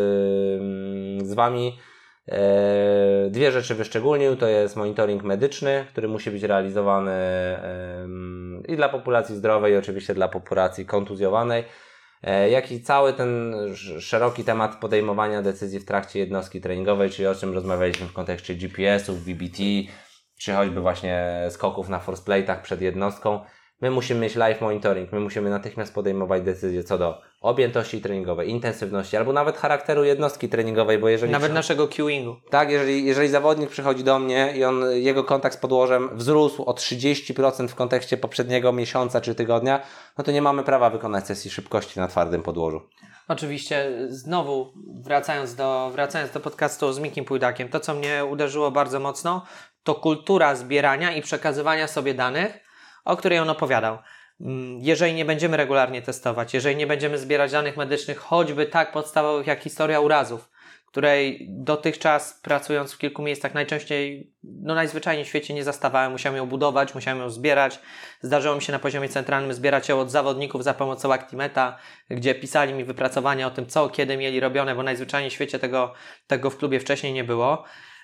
w, z Wami e, dwie rzeczy wyszczególnił. To jest monitoring medyczny, który musi być realizowany e, i dla populacji zdrowej, i oczywiście dla populacji kontuzjowanej, e, jak i cały ten szeroki temat podejmowania decyzji w trakcie jednostki treningowej, czyli o czym rozmawialiśmy w kontekście G P S-ów, V B T, czy choćby właśnie skoków na force plate'ach przed jednostką. My musimy mieć live monitoring, my musimy natychmiast podejmować decyzje co do objętości treningowej, intensywności, albo nawet charakteru jednostki treningowej, bo jeżeli... Nawet naszego queuingu. Tak, jeżeli, jeżeli zawodnik przychodzi do mnie i on, jego kontakt z podłożem wzrósł o trzydzieści procent w kontekście poprzedniego miesiąca czy tygodnia, no to nie mamy prawa wykonać sesji szybkości na twardym podłożu. Oczywiście, znowu wracając do, wracając do podcastu z Mikim Pójdakiem, to co mnie uderzyło bardzo mocno, to kultura zbierania i przekazywania sobie danych, o której on opowiadał. Jeżeli nie będziemy regularnie testować, jeżeli nie będziemy zbierać danych medycznych, choćby tak podstawowych jak historia urazów, której dotychczas pracując w kilku miejscach najczęściej, no najzwyczajniej w świecie nie zastawałem, musiałem ją budować, musiałem ją zbierać. Zdarzyło mi się na poziomie centralnym zbierać ją od zawodników za pomocą Actimeta, gdzie pisali mi wypracowania o tym, co, kiedy mieli robione, bo najzwyczajniej w świecie tego, tego w klubie wcześniej nie było.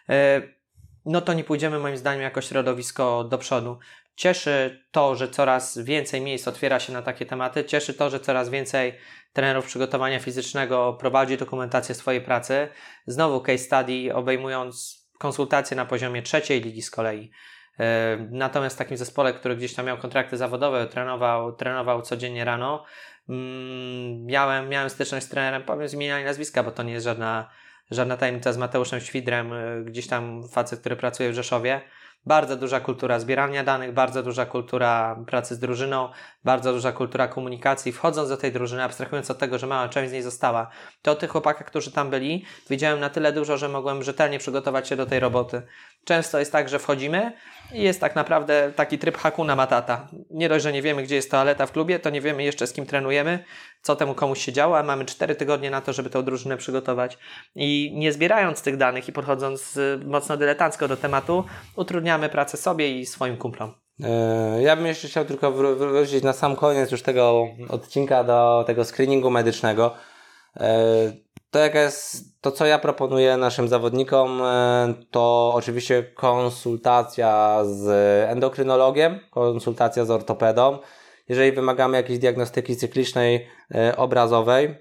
No to nie pójdziemy moim zdaniem jako środowisko do przodu. Cieszy to, że coraz więcej miejsc otwiera się na takie tematy. Cieszy to, że coraz więcej trenerów przygotowania fizycznego prowadzi dokumentację swojej pracy. Znowu case study obejmując konsultacje na poziomie trzeciej ligi z kolei. Natomiast w takim zespole, który gdzieś tam miał kontrakty zawodowe, trenował, trenował codziennie rano, miałem, miałem styczność z trenerem, powiem z imienia i nazwiska, bo to nie jest żadna, żadna tajemnica, z Mateuszem Świdrem, gdzieś tam facet, który pracuje w Rzeszowie. Bardzo duża kultura zbierania danych, bardzo duża kultura pracy z drużyną, bardzo duża kultura komunikacji. Wchodząc do tej drużyny, abstrahując od tego, że mała część z niej została, to o tych chłopakach, którzy tam byli, wiedziałem na tyle dużo, że mogłem rzetelnie przygotować się do tej roboty. Często jest tak, że wchodzimy i jest tak naprawdę taki tryb Hakuna Matata. Nie dość, że nie wiemy, gdzie jest toaleta w klubie, to nie wiemy jeszcze, z kim trenujemy, co temu komuś się działo, a mamy cztery tygodnie na to, żeby tę drużynę przygotować. I nie zbierając tych danych i podchodząc mocno dyletancko do tematu, utrudniamy pracę sobie i swoim kumplom. Ja bym jeszcze chciał tylko wrócić na sam koniec już tego odcinka do tego screeningu medycznego. To, jaka jest, to co ja proponuję naszym zawodnikom, to oczywiście konsultacja z endokrynologiem, konsultacja z ortopedą. Jeżeli wymagamy jakiejś diagnostyki cyklicznej, obrazowej,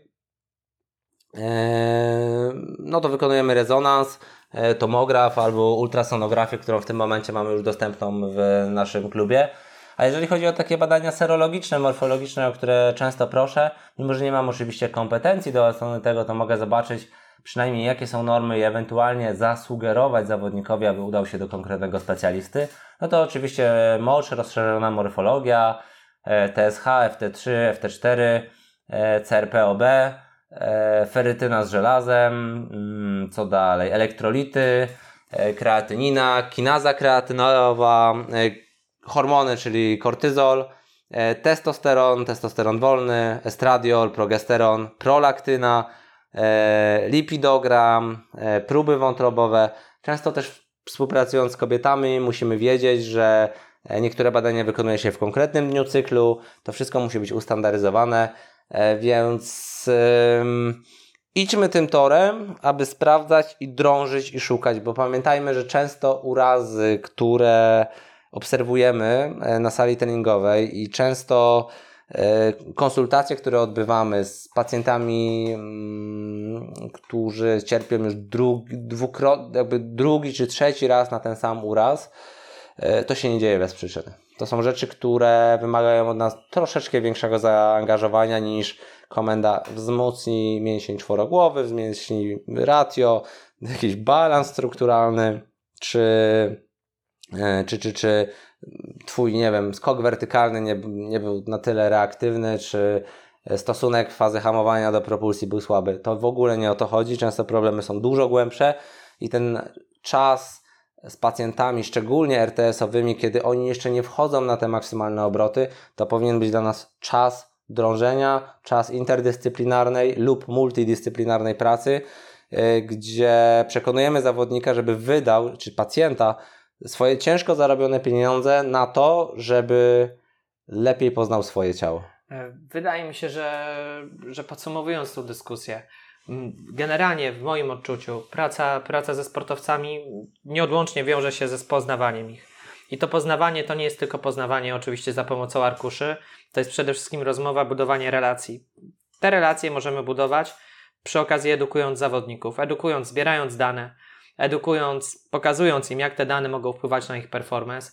no to wykonujemy rezonans, tomograf albo ultrasonografię, którą w tym momencie mamy już dostępną w naszym klubie. A jeżeli chodzi o takie badania serologiczne, morfologiczne, o które często proszę, mimo że nie mam oczywiście kompetencji do oceny tego, to mogę zobaczyć przynajmniej jakie są normy i ewentualnie zasugerować zawodnikowi, aby udał się do konkretnego specjalisty. No to oczywiście mocz, rozszerzona morfologia, T S H, F T trzy, F T cztery, C R P O B, ferytyna z żelazem, co dalej, elektrolity, kreatynina, kinaza kreatynowa, hormony, czyli kortyzol, testosteron, testosteron wolny, estradiol, progesteron, prolaktyna, lipidogram, próby wątrobowe. Często też współpracując z kobietami musimy wiedzieć, że niektóre badania wykonuje się w konkretnym dniu cyklu. To wszystko musi być ustandaryzowane, więc idźmy tym torem, aby sprawdzać i drążyć i szukać, bo pamiętajmy, że często urazy, które obserwujemy na sali treningowej i często konsultacje, które odbywamy z pacjentami, którzy cierpią już drugi, dwukrotnie, jakby drugi czy trzeci raz na ten sam uraz, to się nie dzieje bez przyczyny. To są rzeczy, które wymagają od nas troszeczkę większego zaangażowania niż komenda wzmocnij mięsień czworogłowy, wzmocnij ratio, jakiś balans strukturalny, czy, czy, czy, czy twój, nie wiem, skok wertykalny nie, nie był na tyle reaktywny, czy stosunek fazy hamowania do propulsji był słaby. To w ogóle nie o to chodzi. Często problemy są dużo głębsze i ten czas z pacjentami, szczególnie er te esowymi, kiedy oni jeszcze nie wchodzą na te maksymalne obroty, to powinien być dla nas czas drążenia, czas interdyscyplinarnej lub multidyscyplinarnej pracy, gdzie przekonujemy zawodnika, żeby wydał, czy pacjenta, swoje ciężko zarobione pieniądze na to, żeby lepiej poznał swoje ciało. Wydaje mi się, że, że podsumowując tą dyskusję, generalnie w moim odczuciu praca, praca ze sportowcami nieodłącznie wiąże się ze poznawaniem ich. I to poznawanie to nie jest tylko poznawanie oczywiście za pomocą arkuszy, to jest przede wszystkim rozmowa, budowanie relacji. Te relacje możemy budować przy okazji edukując zawodników, edukując, zbierając dane, edukując, pokazując im, jak te dane mogą wpływać na ich performance,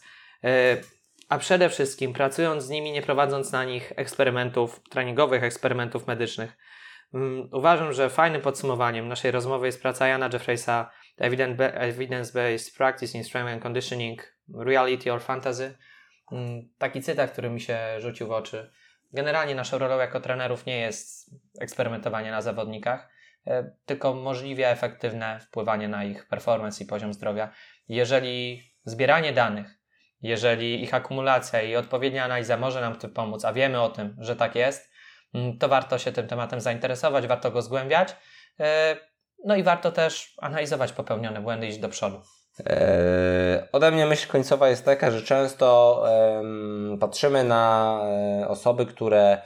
a przede wszystkim pracując z nimi, nie prowadząc na nich eksperymentów treningowych, eksperymentów medycznych. Uważam, że fajnym podsumowaniem naszej rozmowy jest praca Iana Jeffreysa Evidence-Based Practice in Strength and Conditioning, Reality or Fantasy. Taki cytat, który mi się rzucił w oczy. Generalnie naszą rolą jako trenerów nie jest eksperymentowanie na zawodnikach, tylko możliwie efektywne wpływanie na ich performance i poziom zdrowia. Jeżeli zbieranie danych, jeżeli ich akumulacja i odpowiednia analiza może nam w tym pomóc, a wiemy o tym, że tak jest, to warto się tym tematem zainteresować, warto go zgłębiać, no i warto też analizować popełnione błędy i iść do przodu. Eee, ode mnie myśl końcowa jest taka, że często em, patrzymy na e, osoby, które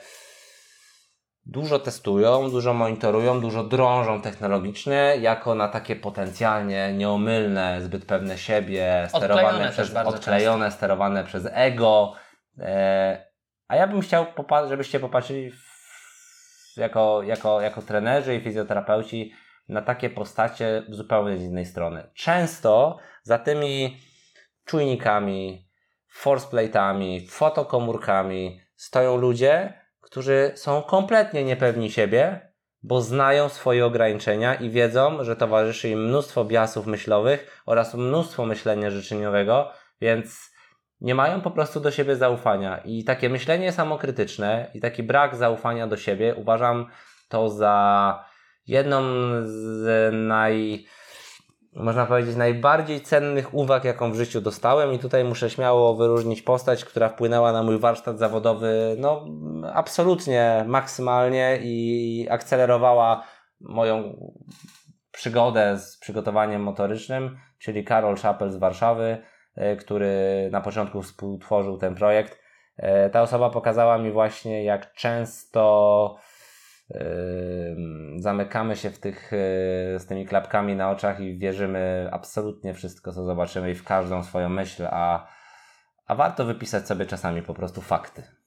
dużo testują, dużo monitorują, dużo drążą technologicznie, jako na takie potencjalnie nieomylne, zbyt pewne siebie, sterowane odklejone przez, też bardzo odklejone, często. sterowane przez ego. E, a ja bym chciał, popa- żebyście popatrzyli w, jako, jako, jako trenerzy i fizjoterapeuci na takie postacie zupełnie z innej strony. Często za tymi czujnikami, forceplate'ami, fotokomórkami stoją ludzie, którzy są kompletnie niepewni siebie, bo znają swoje ograniczenia i wiedzą, że towarzyszy im mnóstwo biasów myślowych oraz mnóstwo myślenia życzeniowego, więc nie mają po prostu do siebie zaufania. I takie myślenie samokrytyczne i taki brak zaufania do siebie uważam to za jedną z naj, można powiedzieć, najbardziej cennych uwag, jaką w życiu dostałem, i tutaj muszę śmiało wyróżnić postać, która wpłynęła na mój warsztat zawodowy no absolutnie maksymalnie i akcelerowała moją przygodę z przygotowaniem motorycznym, czyli Karol Szapel z Warszawy, który na początku współtworzył ten projekt. Ta osoba pokazała mi właśnie, jak często zamykamy się w tych, z tymi klapkami na oczach i wierzymy absolutnie wszystko, co zobaczymy, i w każdą swoją myśl, a, a warto wypisać sobie czasami po prostu fakty.